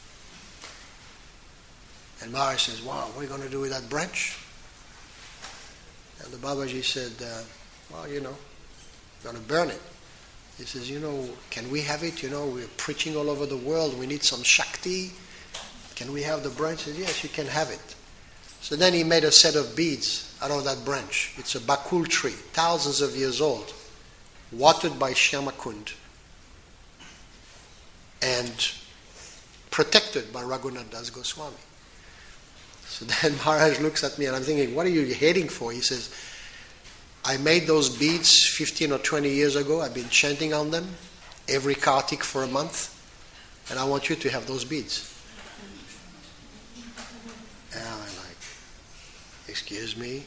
And Maharaj says, "Wow, what are you going to do with that branch?" And the Babaji said, uh, well, you know, we're going to burn it. He says, "You know, can we have it? You know, we're preaching all over the world. We need some Shakti. Can we have the branch?" He says, "Yes, you can have it." So then he made a set of beads out of that branch. It's a bakul tree, thousands of years old. watered by Shyamakund, and protected by Raghunath Das Goswami. So then Maharaj looks at me and I'm thinking, what are you heading for? He says, I made those beads fifteen or twenty years ago. I've been chanting on them every Kartik for a month, and I want you to have those beads. And I'm like, excuse me?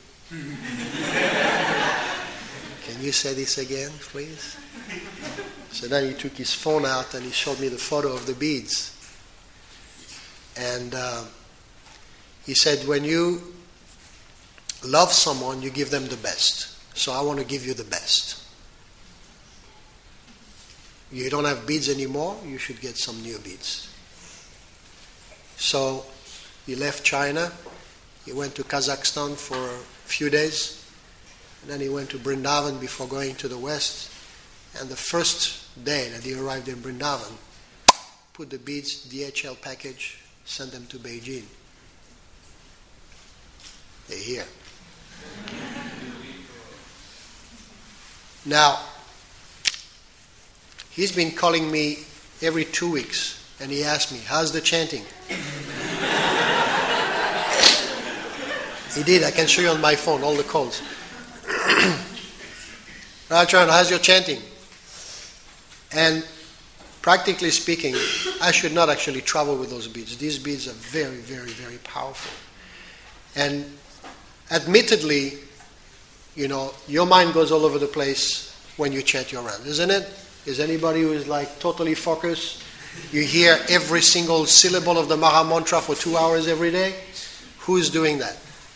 Can you say this again, please? So then he took his phone out and he showed me the photo of the beads. And uh, he said, when you love someone, you give them the best. So I want to give you the best. You don't have beads anymore, you should get some new beads. So he left China, he went to Kazakhstan for a few days, and then he went to Vrindavan before going to the west. And the first day that he arrived in Vrindavan, put the beads, D H L package, sent them to Beijing. They're here. Now, he's been calling me every two weeks, and he asked me, how's the chanting? He did. I can show you on my phone all the calls. Rajchan, how's your chanting? And practically speaking, I should not actually travel with those beads. These beads are very, very, very powerful. And admittedly, you know, your mind goes all over the place when you chant your round, isn't it? Is anybody who is like totally focused? You hear every single syllable of the Maha Mantra for two hours every day? Who's doing that?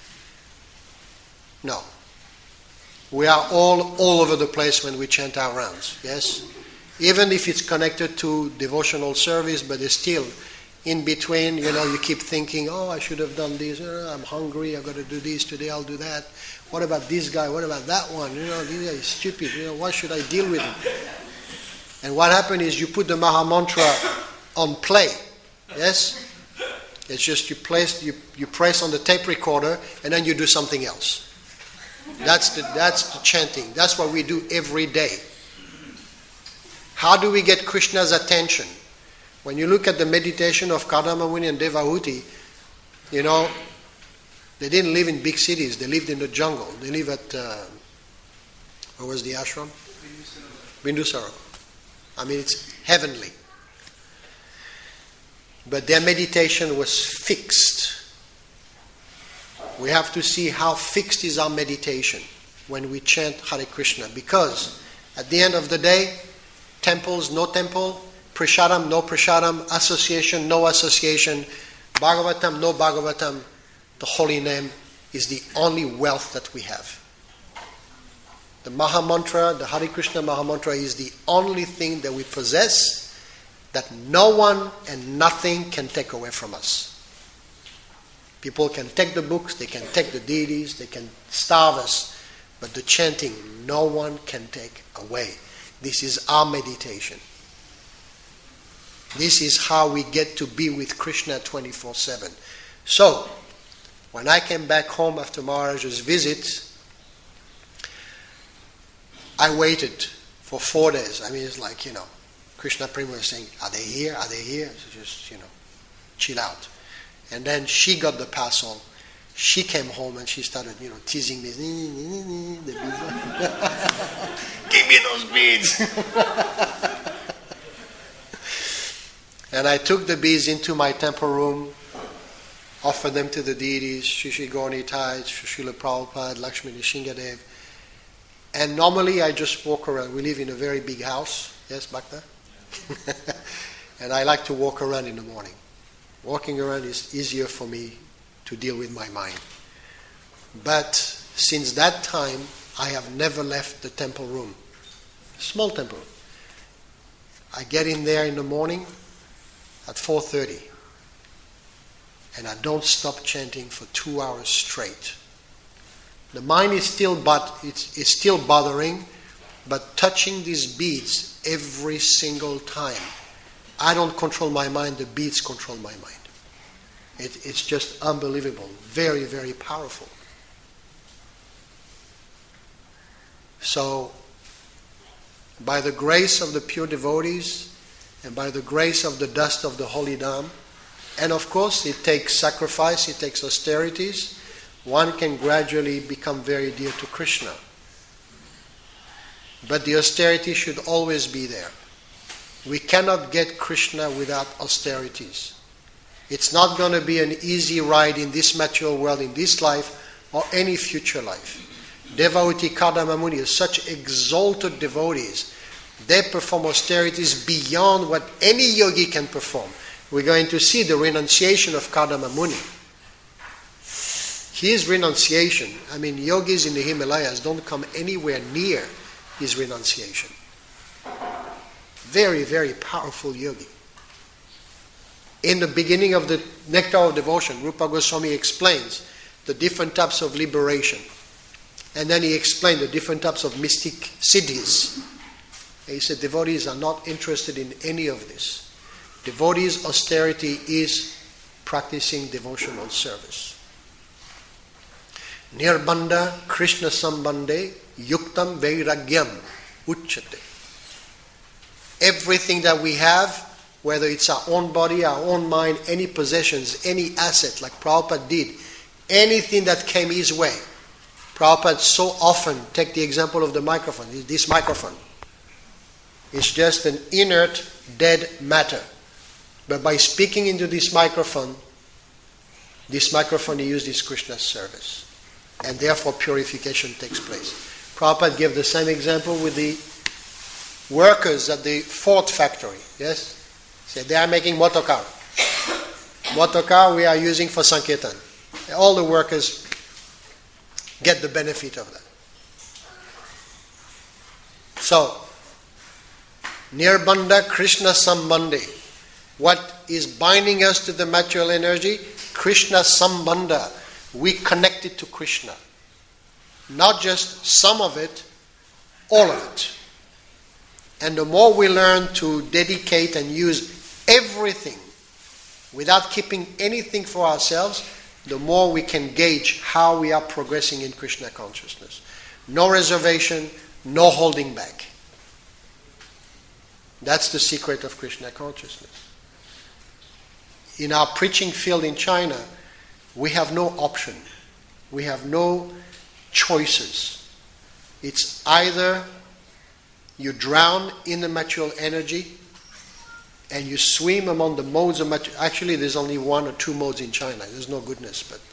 No. We are all all over the place when we chant our rounds, yes? Even if it's connected to devotional service, but it's still in between, you know, you keep thinking, oh, I should have done this, oh, I'm hungry, I've got to do this today, I'll do that. What about this guy? What about that one? You know, this guy is stupid, you know, why should I deal with him? And what happened is you put the Maha Mantra on play, yes? It's just you place, you, you press on the tape recorder and then you do something else. That's the, that's the chanting. That's what we do every day. How do we get Krishna's attention? When you look at the meditation of Kardama Muni and Devahuti, you know, they didn't live in big cities. They lived in the jungle. They live at, uh, where was the ashram? Bindusara. I mean, it's heavenly. But their meditation was fixed. We have to see how fixed is our meditation when we chant Hare Krishna. Because at the end of the day, temples, no temple, Prashadam, no Prashadam, association, no association, Bhagavatam, no Bhagavatam, the holy name is the only wealth that we have. The Maha Mantra, the Hare Krishna Maha Mantra is the only thing that we possess that no one and nothing can take away from us. People can take the books, they can take the deities, they can starve us, but the chanting, no one can take away. This is our meditation. This is how we get to be with Krishna twenty-four seven. So, when I came back home after Maharaj's visit, I waited for four days. I mean, it's like, you know, Krishna Prema was saying, are they here? Are they here? So just, you know, chill out. And then she got the parcel. She came home and she started, you know, teasing me. The beads. Give me those beads. And I took the beads into my temple room, offered them to the deities, Shri Gaura Nitai, Srila Prabhupada, Lakshmi Nrsingadev. And normally I just walk around. We live in a very big house. Yes, Bhakta? Yeah. And I like to walk around in the morning. Walking around is easier for me to deal with my mind. But since that time, I have never left the temple room. Small temple room. I get in there in the morning at four thirty. And I don't stop chanting for two hours straight. The mind is still but it's, it's still bothering, but touching these beads every single time. I don't control my mind, the beads control my mind. It, it's just unbelievable. Very, very powerful. So, by the grace of the pure devotees and by the grace of the dust of the holy Dham. And of course, it takes sacrifice, it takes austerities. One can gradually become very dear to Krishna. But the austerity should always be there. We cannot get Krishna without austerities. It's not going to be an easy ride in this material world, in this life, or any future life. Devotee Kardama Muni is such exalted devotees. They perform austerities beyond what any yogi can perform. We're going to see the renunciation of Kardama Muni. His renunciation, I mean, yogis in the Himalayas don't come anywhere near his renunciation. Very, very powerful yogi. In the beginning of the Nectar of Devotion, Rupa Goswami explains the different types of liberation. And then he explained the different types of mystic siddhis. And he said devotees are not interested in any of this. Devotees' austerity is practicing devotional service. Nirbandha Krishna Sambandhe Yuktam Vairagyam Uchate. Everything that we have, whether it's our own body, our own mind, any possessions, any asset, like Prabhupada did, anything that came his way. Prabhupada so often, take the example of the microphone, this microphone. It's just an inert, dead matter. But by speaking into this microphone, this microphone he used is Krishna's service. And therefore purification takes place. Prabhupada gave the same example with the workers at the Ford factory. Yes? Said they are making motor car. Motor car we are using for Sankirtan. All the workers get the benefit of that. So, Nirbandha Krishna Sambandhe. What is binding us to the material energy? Krishna Sambandha. We connect it to Krishna. Not just some of it, all of it. And the more we learn to dedicate and use everything without keeping anything for ourselves, the more we can gauge how we are progressing in Krishna consciousness. No reservation, no holding back. That's the secret of Krishna consciousness. In our preaching field in China, we have no option. We have no choices. It's either you drown in the material energy and you swim among the modes of material. Actually, there's only one or two modes in China. There's no goodness, but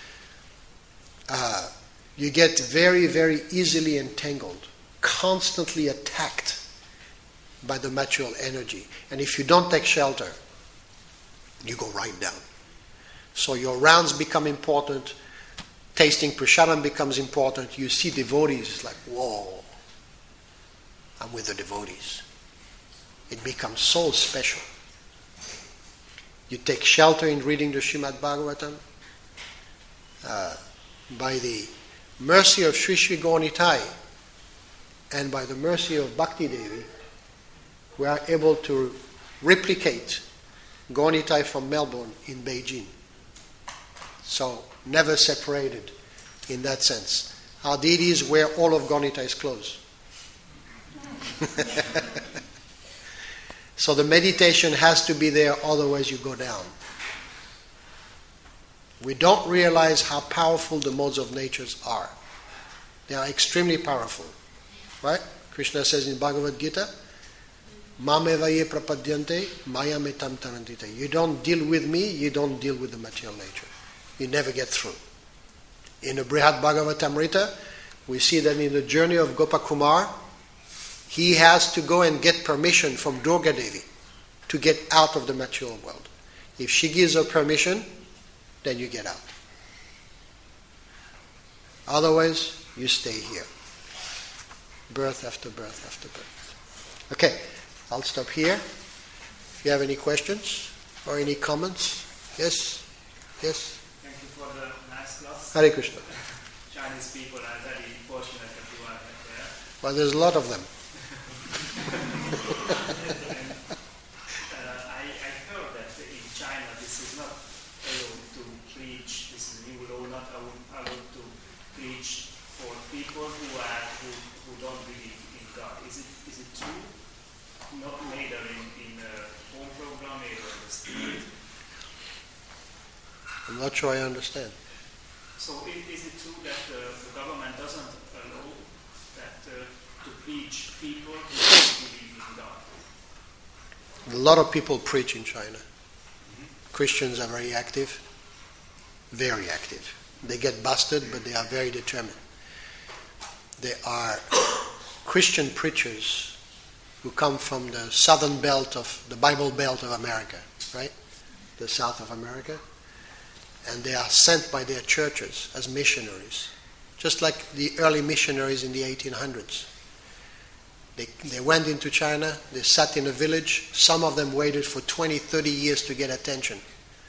uh, you get very, very easily entangled, constantly attacked by the material energy. And if you don't take shelter, you go right down. So your rounds become important. Tasting prasadam becomes important. You see devotees, it's like, whoa, I'm with the devotees. It becomes so special. You take shelter in reading the Srimad Bhagavatam. Uh, by the mercy of Sri Sri Gauranitai and by the mercy of Bhakti Devi, we are able to replicate Gauranitai from Melbourne in Beijing. So, never separated in that sense. Our deities wear all of Gaurnitai's clothes. So the meditation has to be there, otherwise you go down. We don't realize how powerful the modes of nature are. They are extremely powerful. Right? Krishna says in Bhagavad Gita, Mameva ye prapadyante maya metam tarantite. You don't deal with me, you don't deal with the material nature. You never get through. In the Brihad Bhagavatamrita, we see that in the journey of Gopakumar, he has to go and get permission from Durga Devi to get out of the material world. If she gives her permission, then you get out. Otherwise, you stay here. Birth after birth after birth. Okay, I'll stop here. If you have any questions or any comments. Yes? Yes? Thank you for the nice class. Hare Krishna. Chinese people are very fortunate that you are there. Well, there's a lot of them. and, uh, I, I heard that in China this is not allowed to preach, this is new law, not allowed to preach for people who are who, who don't believe in God. Is it is it true? Not neither in, in a home program, neither in the street. I'm not sure I understand. So is, is it true that uh, the government doesn't allow that uh, to preach people who don't believe in God? A lot of people preach in China. Mm-hmm. Christians are very active, very active. They get busted, but they are very determined. There are Christian preachers who come from the southern belt of the Bible Belt of America, right? The south of America. And they are sent by their churches as missionaries, just like the early missionaries in the eighteen hundreds. They, they went into China, they sat in a village. Some of them waited for twenty, thirty years to get attention.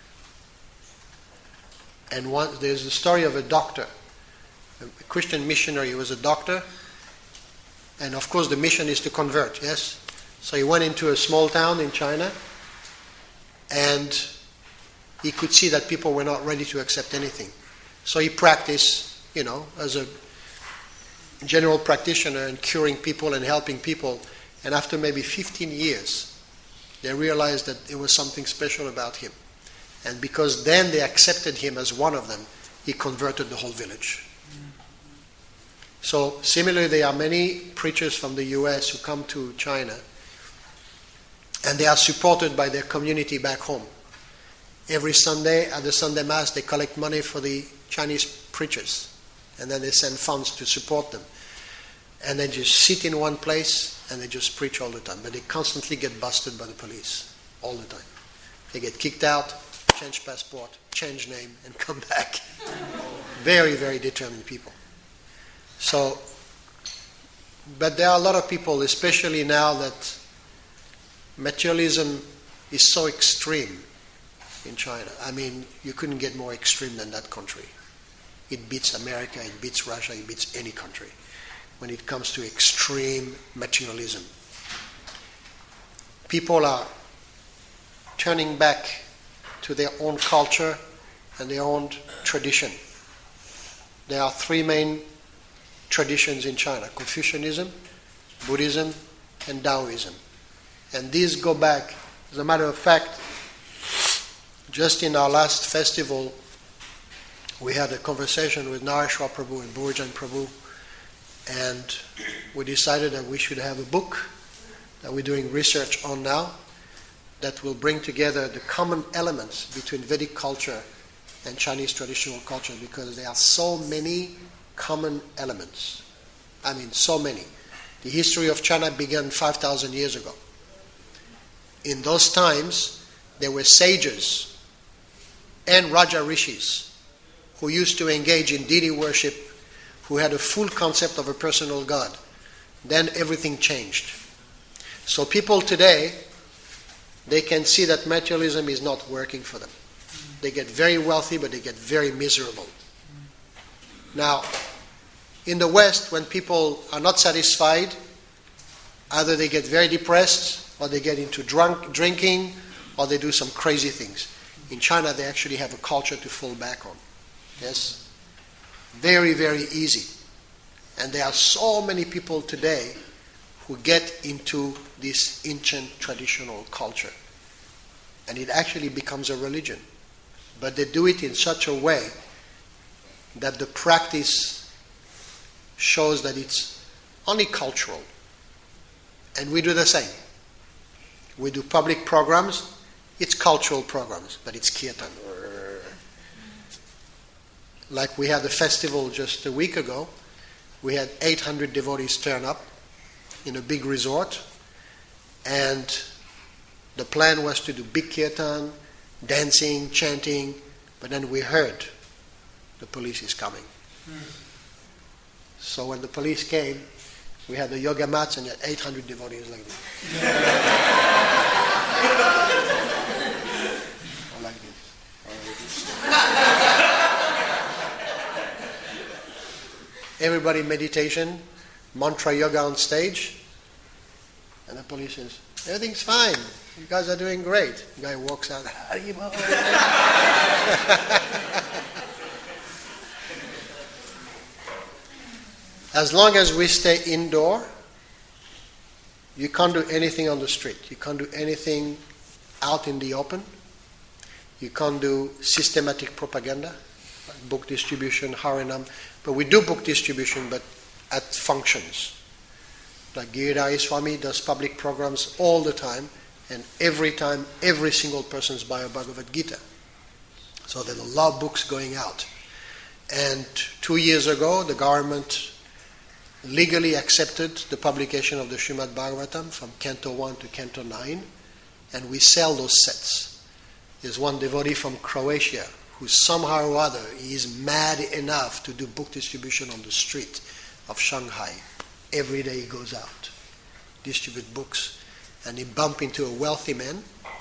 And one, there's a story of a doctor, a Christian missionary who was a doctor. And of course the mission is to convert, yes? So he went into a small town in China, and he could see that people were not ready to accept anything. So he practiced, you know, as a general practitioner and curing people and helping people. And after maybe fifteen years, they realized that there was something special about him. And because then they accepted him as one of them, he converted the whole village. So similarly, there are many preachers from the U S who come to China, and they are supported by their community back home. Every Sunday at the Sunday Mass, they collect money for the Chinese preachers, and then they send funds to support them. And they just sit in one place and they just preach all the time. But they constantly get busted by the police all the time. They get kicked out, change passport, change name, and come back. Very, very determined people. So, but there are a lot of people, especially now that materialism is so extreme in China. I mean, you couldn't get more extreme than that country. It beats America, it beats Russia, it beats any country when it comes to extreme materialism. People are turning back to their own culture and their own tradition. There are three main traditions in China: Confucianism, Buddhism, and Taoism. And these go back, as a matter of fact, just in our last festival, we had a conversation with Nareshwar Prabhu and Burjan Prabhu, and we decided that we should have a book that we're doing research on now that will bring together the common elements between Vedic culture and Chinese traditional culture, because there are so many common elements. I mean, so many. The history of China began five thousand years ago. In those times, there were sages and Raja Rishis who used to engage in deity worship, who had a full concept of a personal God. Then everything changed. So people today, they can see that materialism is not working for them. They get very wealthy, but they get very miserable. Now, in the West, when people are not satisfied, either they get very depressed, or they get into drunk, drinking, or they do some crazy things. In China, they actually have a culture to fall back on. Yes? Very, very easy. And there are so many people today who get into this ancient traditional culture. And it actually becomes a religion. But they do it in such a way that the practice shows that it's only cultural. And we do the same. We do public programs. It's cultural programs, but it's kirtan. Like we had a festival just a week ago. We had eight hundred devotees turn up in a big resort. And the plan was to do big kirtan, dancing, chanting. But then we heard the police is coming. Mm. So when the police came, we had the yoga mats and had eight hundred devotees like this. Or like this. Or like this. Everybody meditation, mantra yoga on stage. And the police says, everything's fine. You guys are doing great. The guy walks out. As long as we stay indoor, You can't do anything on the street. You can't do anything out in the open. You can't do systematic propaganda, like book distribution, Harinam. But we do book distribution, but at functions. Like Giridhari Swami does public programs all the time, and every time, every single person's buy a Bhagavad Gita. So there are a lot of books going out. And two years ago, the government legally accepted the publication of the Srimad Bhagavatam from Canto one to Canto nine, and we sell those sets. There's one devotee from Croatia who somehow or other he is mad enough to do book distribution on the street of Shanghai. Every day he goes out, distribute books, and he bumped into a wealthy man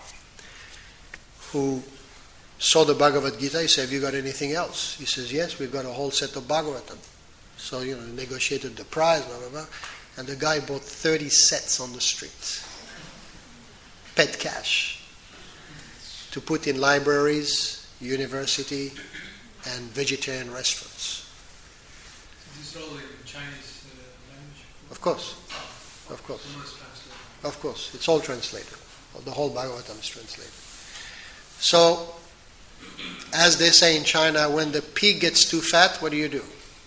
who saw the Bhagavad Gita. He said, have you got anything else? He says, yes, we've got a whole set of Bhagavatam. So, you know, negotiated the price, blah, blah, blah. And the guy bought thirty sets on the street. Pet cash. To put in libraries, university, and vegetarian restaurants. This is all in Chinese uh, language? Of course. Of course. Of course. It's all translated. The whole Bhagavatam is translated. So, as they say in China, when the pig gets too fat, what do you do?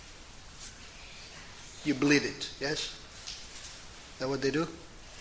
You bleed it, yes? Is that what they do?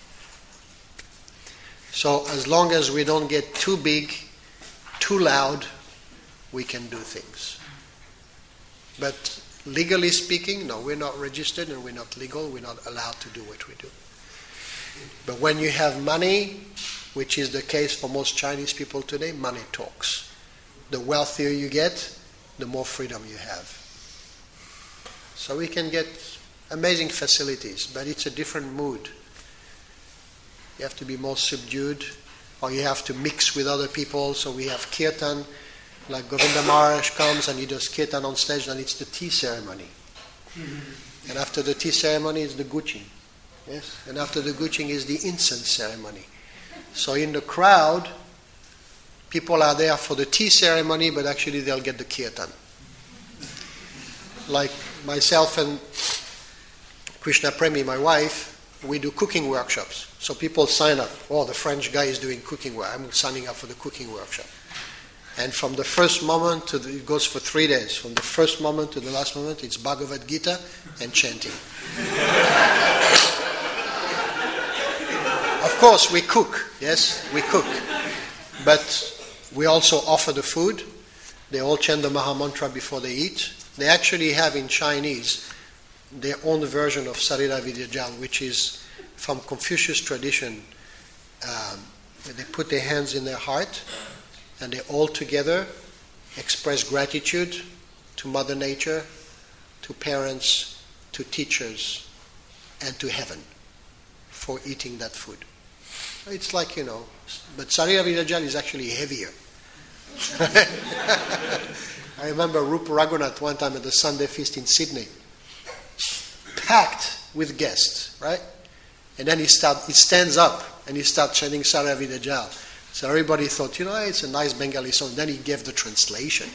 So as long as we don't get too big, too loud, we can do things. But legally speaking, no, we're not registered and we're not legal, we're not allowed to do what we do. But when you have money, which is the case for most Chinese people today, money talks. The wealthier you get, the more freedom you have. So we can get amazing facilities, but it's a different mood. You have to be more subdued, or you have to mix with other people. So we have kirtan, like Govinda Maharaj comes and he does kirtan on stage, and it's the tea ceremony. Mm-hmm. And after the tea ceremony is the guching. Yes? And after the guching is the incense ceremony. So in the crowd, people are there for the tea ceremony, but actually they'll get the kirtan. Like myself and Krishna Premi, my wife, we do cooking workshops. So people sign up. Oh, the French guy is doing cooking work. I'm signing up for the cooking workshop. And from the first moment to the, it goes for three days. From the first moment to the last moment, it's Bhagavad Gita and chanting. Of course, we cook. Yes, we cook. But we also offer the food. They all chant the Maha Mantra before they eat. They actually have in Chinese their own version of Sarira Vidyajal, which is from Confucius tradition. Um, they put their hands in their heart and they all together express gratitude to Mother Nature, to parents, to teachers, and to heaven for eating that food. It's like, you know, but Sarira Vidyajal is actually heavier. I remember Rupa Raghunath one time at the Sunday feast in Sydney, packed with guests, right? And then he start, he stands up and he starts chanting Sarira Vidyajal. So everybody thought, you know, it's a nice Bengali song. Then he gave the translation.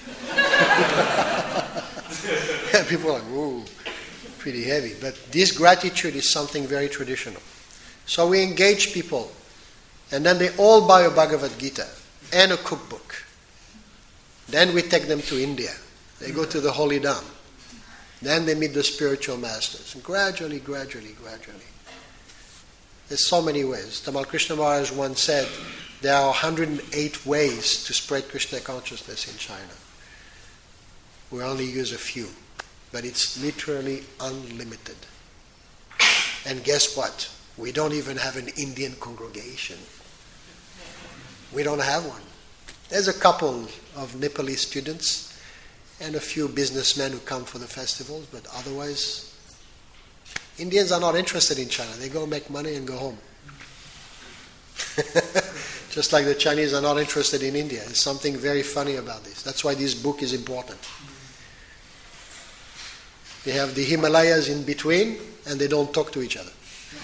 And people are like, ooh, pretty heavy. But this gratitude is something very traditional. So we engage people, and then they all buy a Bhagavad Gita and a cookbook. Then we take them to India. They go to the Holy Dham. Then they meet the spiritual masters. And gradually, gradually, gradually. There's so many ways. Tamal Krishna Maharaj once said, there are one hundred eight ways to spread Krishna consciousness in China. We only use a few. But it's literally unlimited. And guess what? We don't even have an Indian congregation. We don't have one. There's a couple of Nepali students and a few businessmen who come for the festivals, but otherwise, Indians are not interested in China. They go make money and go home. Just like the Chinese are not interested in India. There's something very funny about this. That's why this book is important. They have the Himalayas in between, and they don't talk to each other.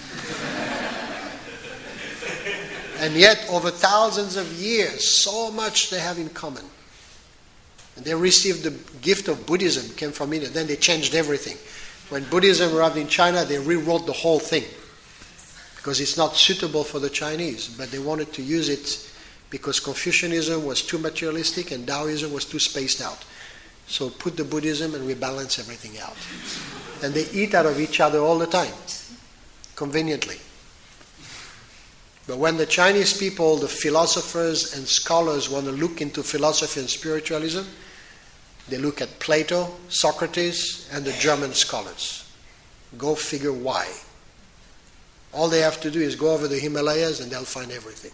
And yet, over thousands of years, so much they have in common. And they received the gift of Buddhism, came from India. Then they changed everything. When Buddhism arrived in China, they rewrote the whole thing. because it's not suitable for the Chinese, but they wanted to use it because Confucianism was too materialistic and Taoism was too spaced out. So put the Buddhism and we balance everything out. And they eat out of each other all the time, conveniently. But when the Chinese people, the philosophers and scholars want to look into philosophy and spiritualism, they look at Plato, Socrates, and the German scholars. Go figure why. All they have to do is go over the Himalayas and they'll find everything.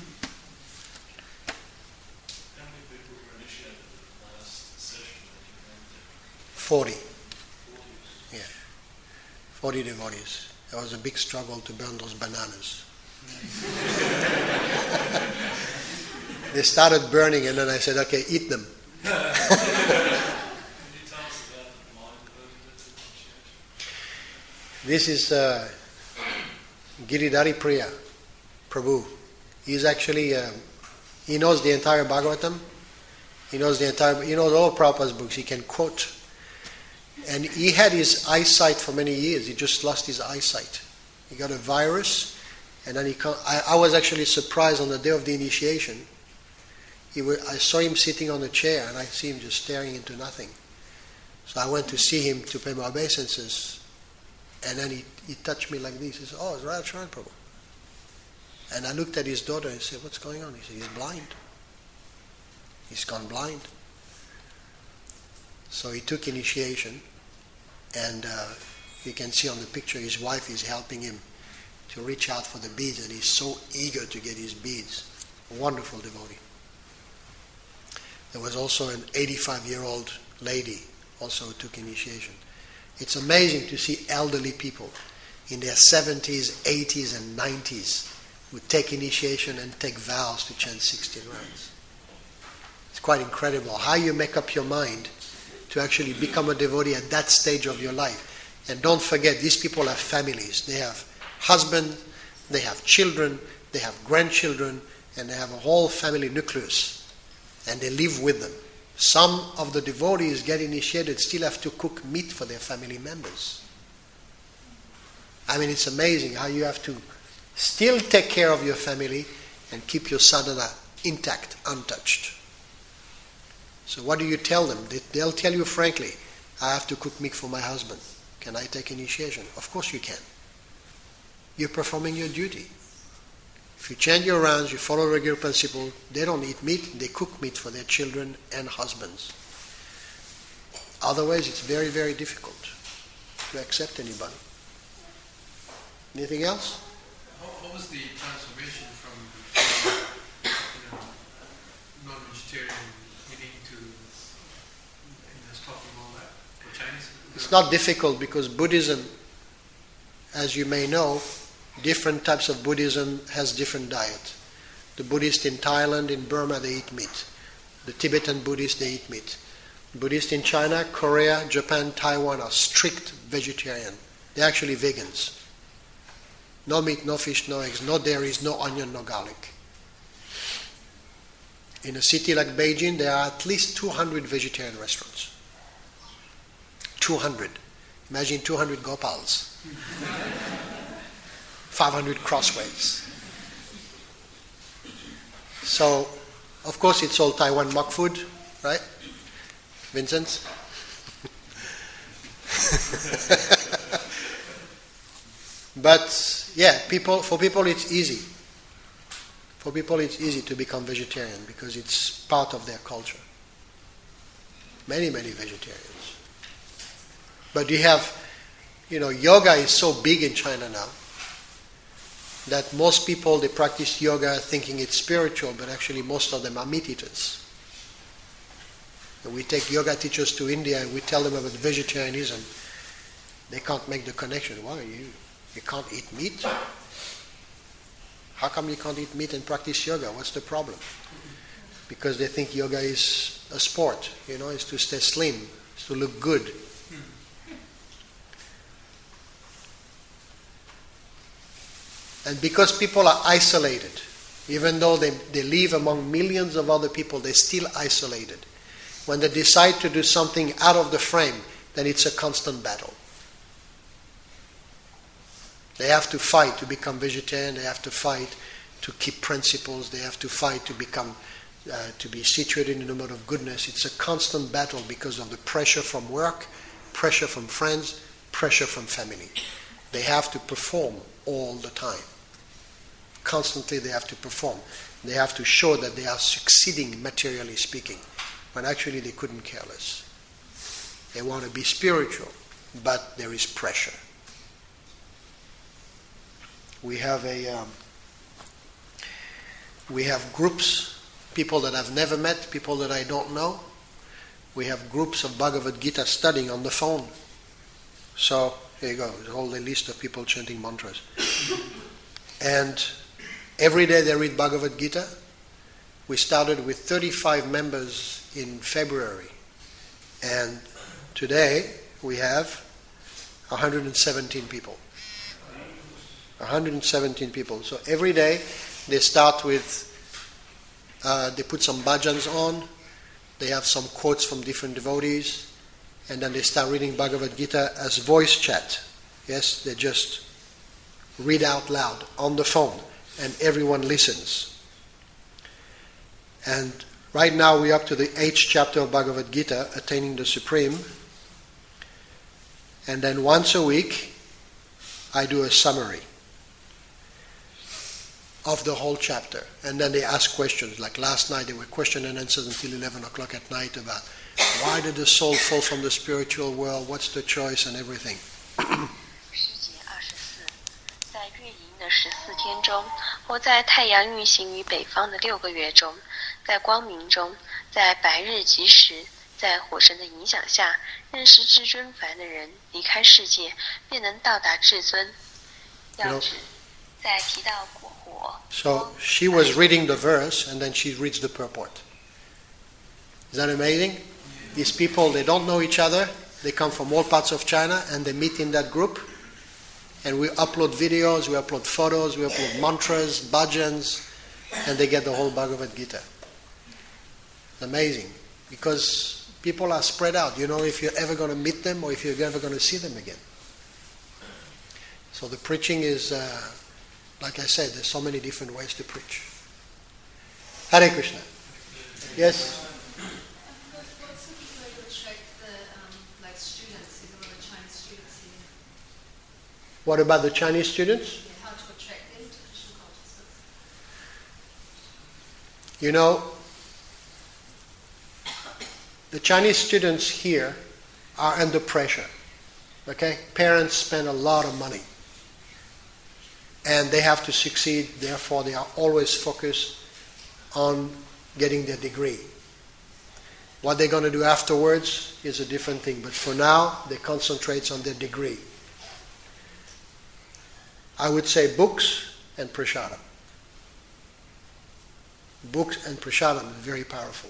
How many people were initiated at the last session that you went to? Forty. Yeah. Forty devotees. It was a big struggle to burn those bananas. They started burning and then I said, okay, eat them. Can you tell us about the mind devoted to initiation? This is uh, Giridhari Priya Prabhu. He's actually, uh, he knows the entire Bhagavatam. He knows the entire, he knows all Prabhupada's books. He can quote. And he had his eyesight for many years. He just lost his eyesight. He got a virus. And then he come, I, I was actually surprised on the day of the initiation. He were, I saw him sitting on a chair and I see him just staring into nothing. So I went to see him to pay my obeisances. And then he, he touched me like this. He said, oh, it's Radha Charan Prabhu. And I looked at his daughter and said, what's going on? He said, he's blind. He's gone blind. So he took initiation. And uh, you can see on the picture his wife is helping him to reach out for the beads, and he's so eager to get his beads. A wonderful devotee. There was also an eighty-five-year-old lady also who took initiation. It's amazing to see elderly people in their seventies, eighties, and nineties who take initiation and take vows to chant sixteen rounds. It's quite incredible how you make up your mind to actually become a devotee at that stage of your life. And don't forget, these people have families. They have husband, they have children, they have grandchildren, and they have a whole family nucleus, and they live with them. Some of the devotees get initiated still have to cook meat for their family members. I mean, it's amazing how you have to still take care of your family and keep your sadhana intact, untouched. So what do you tell them? They'll tell you frankly, I have to cook meat for my husband. Can I take initiation? Of course you can. You're performing your duty. If you chant your rounds, you follow regular principle, they don't eat meat, they cook meat for their children and husbands. Otherwise, it's very, very difficult to accept anybody. Anything else? How, what was the transformation from you know, non-vegetarian eating to you know, stopping all that for Chinese? It's not difficult because Buddhism, as you may know, different types of Buddhism has different diet. The Buddhists in Thailand, in Burma, they eat meat. The Tibetan Buddhists, they eat meat. Buddhists in China, Korea, Japan, Taiwan are strict vegetarian. They're actually vegans. No meat, no fish, no eggs, no dairies, no onion, no garlic. In a city like Beijing, there are at least two hundred vegetarian restaurants. two hundred. Imagine two hundred Gopals. five hundred crossways. So, of course, it's all Taiwan mock food, right? Vincent? But, yeah, people for people it's easy. For people it's easy to become vegetarian because it's part of their culture. Many, many vegetarians. But you have, you know, yoga is so big in China now that most people, they practice yoga thinking it's spiritual, but actually most of them are meat eaters. And we take yoga teachers to India and we tell them about vegetarianism. They can't make the connection. Why? You, you can't eat meat? How come you can't eat meat and practice yoga? What's the problem? Because they think yoga is a sport, you know, it's to stay slim, it's to look good. And because people are isolated, even though they, they live among millions of other people, they're still isolated. When they decide to do something out of the frame, then it's a constant battle. They have to fight to become vegetarian. They have to fight to keep principles. They have to fight to become, uh, to be situated in the mode of goodness. It's a constant battle because of the pressure from work, pressure from friends, pressure from family. They have to perform all the time. Constantly they have to perform. They have to show that they are succeeding, materially speaking, when actually they couldn't care less. They want to be spiritual, but there is pressure. We have a um, we have groups, people that I've never met, people that I don't know. We have groups of Bhagavad Gita studying on the phone. So here you go, there's a whole list of people chanting mantras. And every day they read Bhagavad Gita. We started with thirty-five members in February. And today we have one hundred seventeen people. one hundred seventeen people. So every day they start with, uh, they put some bhajans on, they have some quotes from different devotees, and then they start reading Bhagavad Gita as voice chat. Yes, they just read out loud on the phone, and everyone listens. And right now we're up to the eighth chapter of Bhagavad Gita, Attaining the Supreme. And then once a week, I do a summary of the whole chapter. And then they ask questions. Like last night, there were question and answers until eleven o'clock at night about why did the soul fall from the spiritual world, what's the choice, and everything. 十节二十四，在月营的十四天中，或在太阳运行于北方的六个月中，在光明中，在白日及时，在火神的影响下，认识至尊凡的人离开世界，便能到达至尊。要指在提到火。 So she was reading the verse and then she reads the purport. Is that amazing? These people, they don't know each other. They come from all parts of China and they meet in that group. And we upload videos, we upload photos, we upload mantras, bhajans, and they get the whole Bhagavad Gita. Amazing. Because people are spread out. You know if you're ever going to meet them or if you're ever going to see them again. So the preaching is... Uh, Like I said, there's so many different ways to preach. Hare Krishna. Yes? What's the way to attract the um, like students, you know, the Chinese students here? What about the Chinese students? Yeah, how to attract them to Krishna consciousness? You know, the Chinese students here are under pressure. Okay? Parents spend a lot of money. And they have to succeed, therefore they are always focused on getting their degree. What they're going to do afterwards is a different thing, but for now, they concentrate on their degree. I would say books and prasadam. Books and prasadam are very powerful.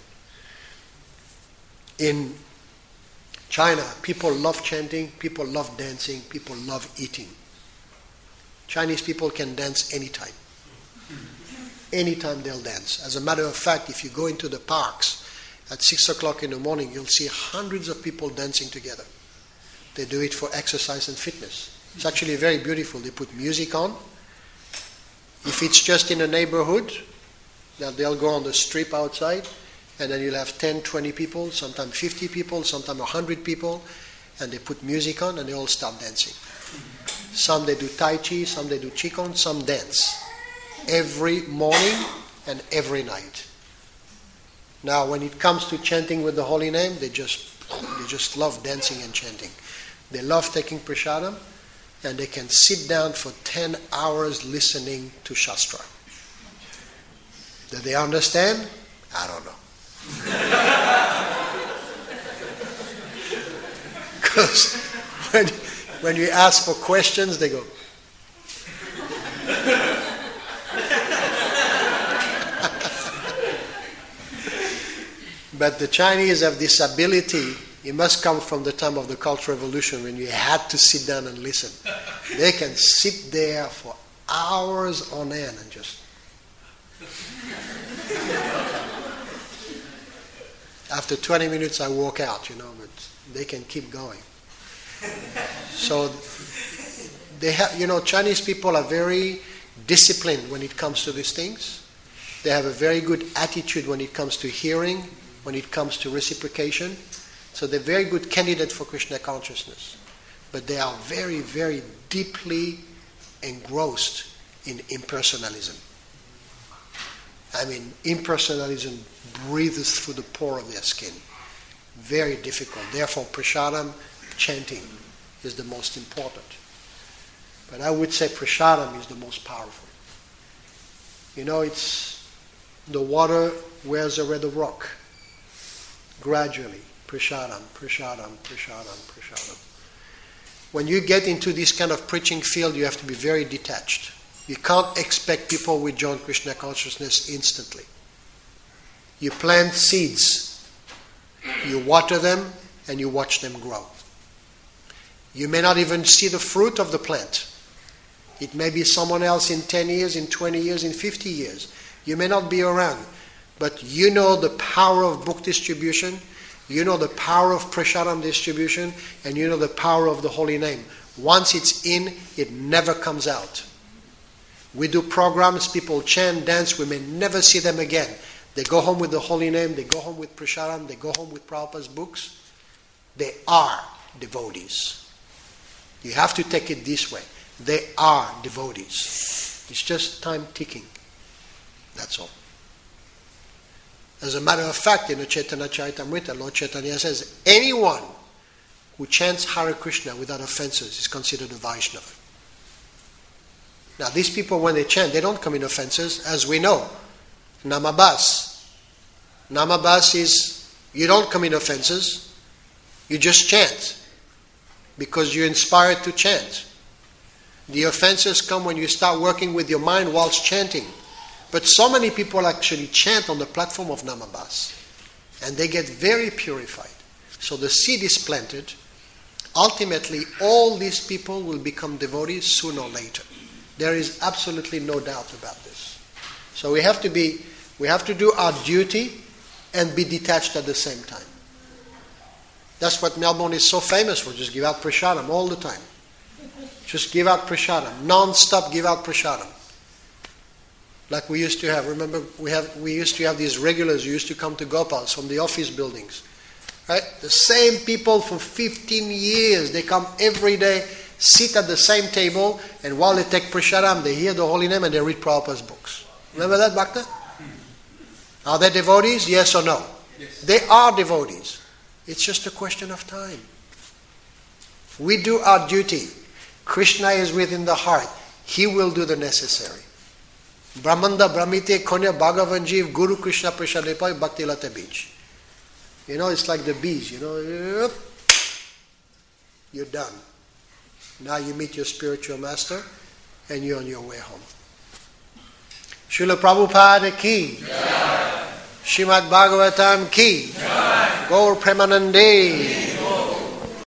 In China, people love chanting, people love dancing, people love eating. Chinese people can dance anytime. Anytime they'll dance. As a matter of fact, if you go into the parks at six o'clock in the morning, you'll see hundreds of people dancing together. They do it for exercise and fitness. It's actually very beautiful. They put music on. If it's just in a neighborhood, they'll go on the strip outside, and then you'll have ten, twenty people, sometimes fifty people, sometimes one hundred people, and they put music on and they all start dancing. Some they do Tai Chi, some they do Qigong, some dance. Every morning and every night. Now when it comes to chanting with the holy name, they just they just love dancing and chanting. They love taking prasadam, and they can sit down for ten hours listening to Shastra. Do they understand? I don't know. Because when When you ask for questions, they go. But the Chinese have this ability. It must come from the time of the Cultural Revolution when you had to sit down and listen. They can sit there for hours on end and just... After twenty minutes, I walk out, you know, but they can keep going. So they have, you know, Chinese people are very disciplined when it comes to these things. They have a very good attitude when it comes to hearing, when it comes to reciprocation. So they're very good candidate for Krishna consciousness. But they are very, very deeply engrossed in impersonalism. I mean, impersonalism breathes through the pore of their skin. Very difficult. Therefore, prasadam, chanting, is the most important. But I would say prasadam is the most powerful. You know, it's the water wears away the rock. Gradually, prasadam, prasadam, prasadam, prasadam. When you get into this kind of preaching field, you have to be very detached. You can't expect people will join Krishna consciousness instantly. You plant seeds, you water them, and you watch them grow. You may not even see the fruit of the plant. It may be someone else in ten years, in twenty years, in fifty years. You may not be around. But you know the power of book distribution, you know the power of prasadam distribution, and you know the power of the holy name. Once it's in, it never comes out. We do programs, people chant, dance, we may never see them again. They go home with the holy name, they go home with prasadam, they go home with Prabhupada's books. They are devotees. You have to take it this way. They are devotees. It's just time ticking. That's all. As a matter of fact, in the Chaitanya Charitamrita, Lord Chaitanya says, anyone who chants Hare Krishna without offenses is considered a Vaishnava. Now, these people, when they chant, they don't come in offenses, as we know. Namabas. Namabas is, you don't come in offenses, you just chant, because you're inspired to chant. The offenses come when you start working with your mind whilst chanting. But so many people actually chant on the platform of Namabas, and they get very purified. So the seed is planted. Ultimately, all these people will become devotees sooner or later. There is absolutely no doubt about this. So we have to be, we have to do our duty and be detached at the same time. That's what Melbourne is so famous for. Just give out prasadam all the time. Just give out prasadam. Non-stop give out prasadam. Like we used to have. Remember, we have we used to have these regulars who used to come to Gopal's from the office buildings. Right? The same people for fifteen years. They come every day, sit at the same table, and while they take prasadam, they hear the holy name and they read Prabhupada's books. Remember that, Bhakta? Are they devotees? Yes or no? Yes. They are devotees. It's just a question of time. We do our duty. Krishna is within the heart. He will do the necessary. Brahmanda Brahmite Konya Bhagavan Jeev Guru Krishna Prashadepai Bhakti Lata Beach. You know, it's like the bees, you know. You're done. Now you meet your spiritual master and you're on your way home. Srila Prabhupada ki. Jai. Srimad Bhagavatam ki. Jai. Gaur Premanande.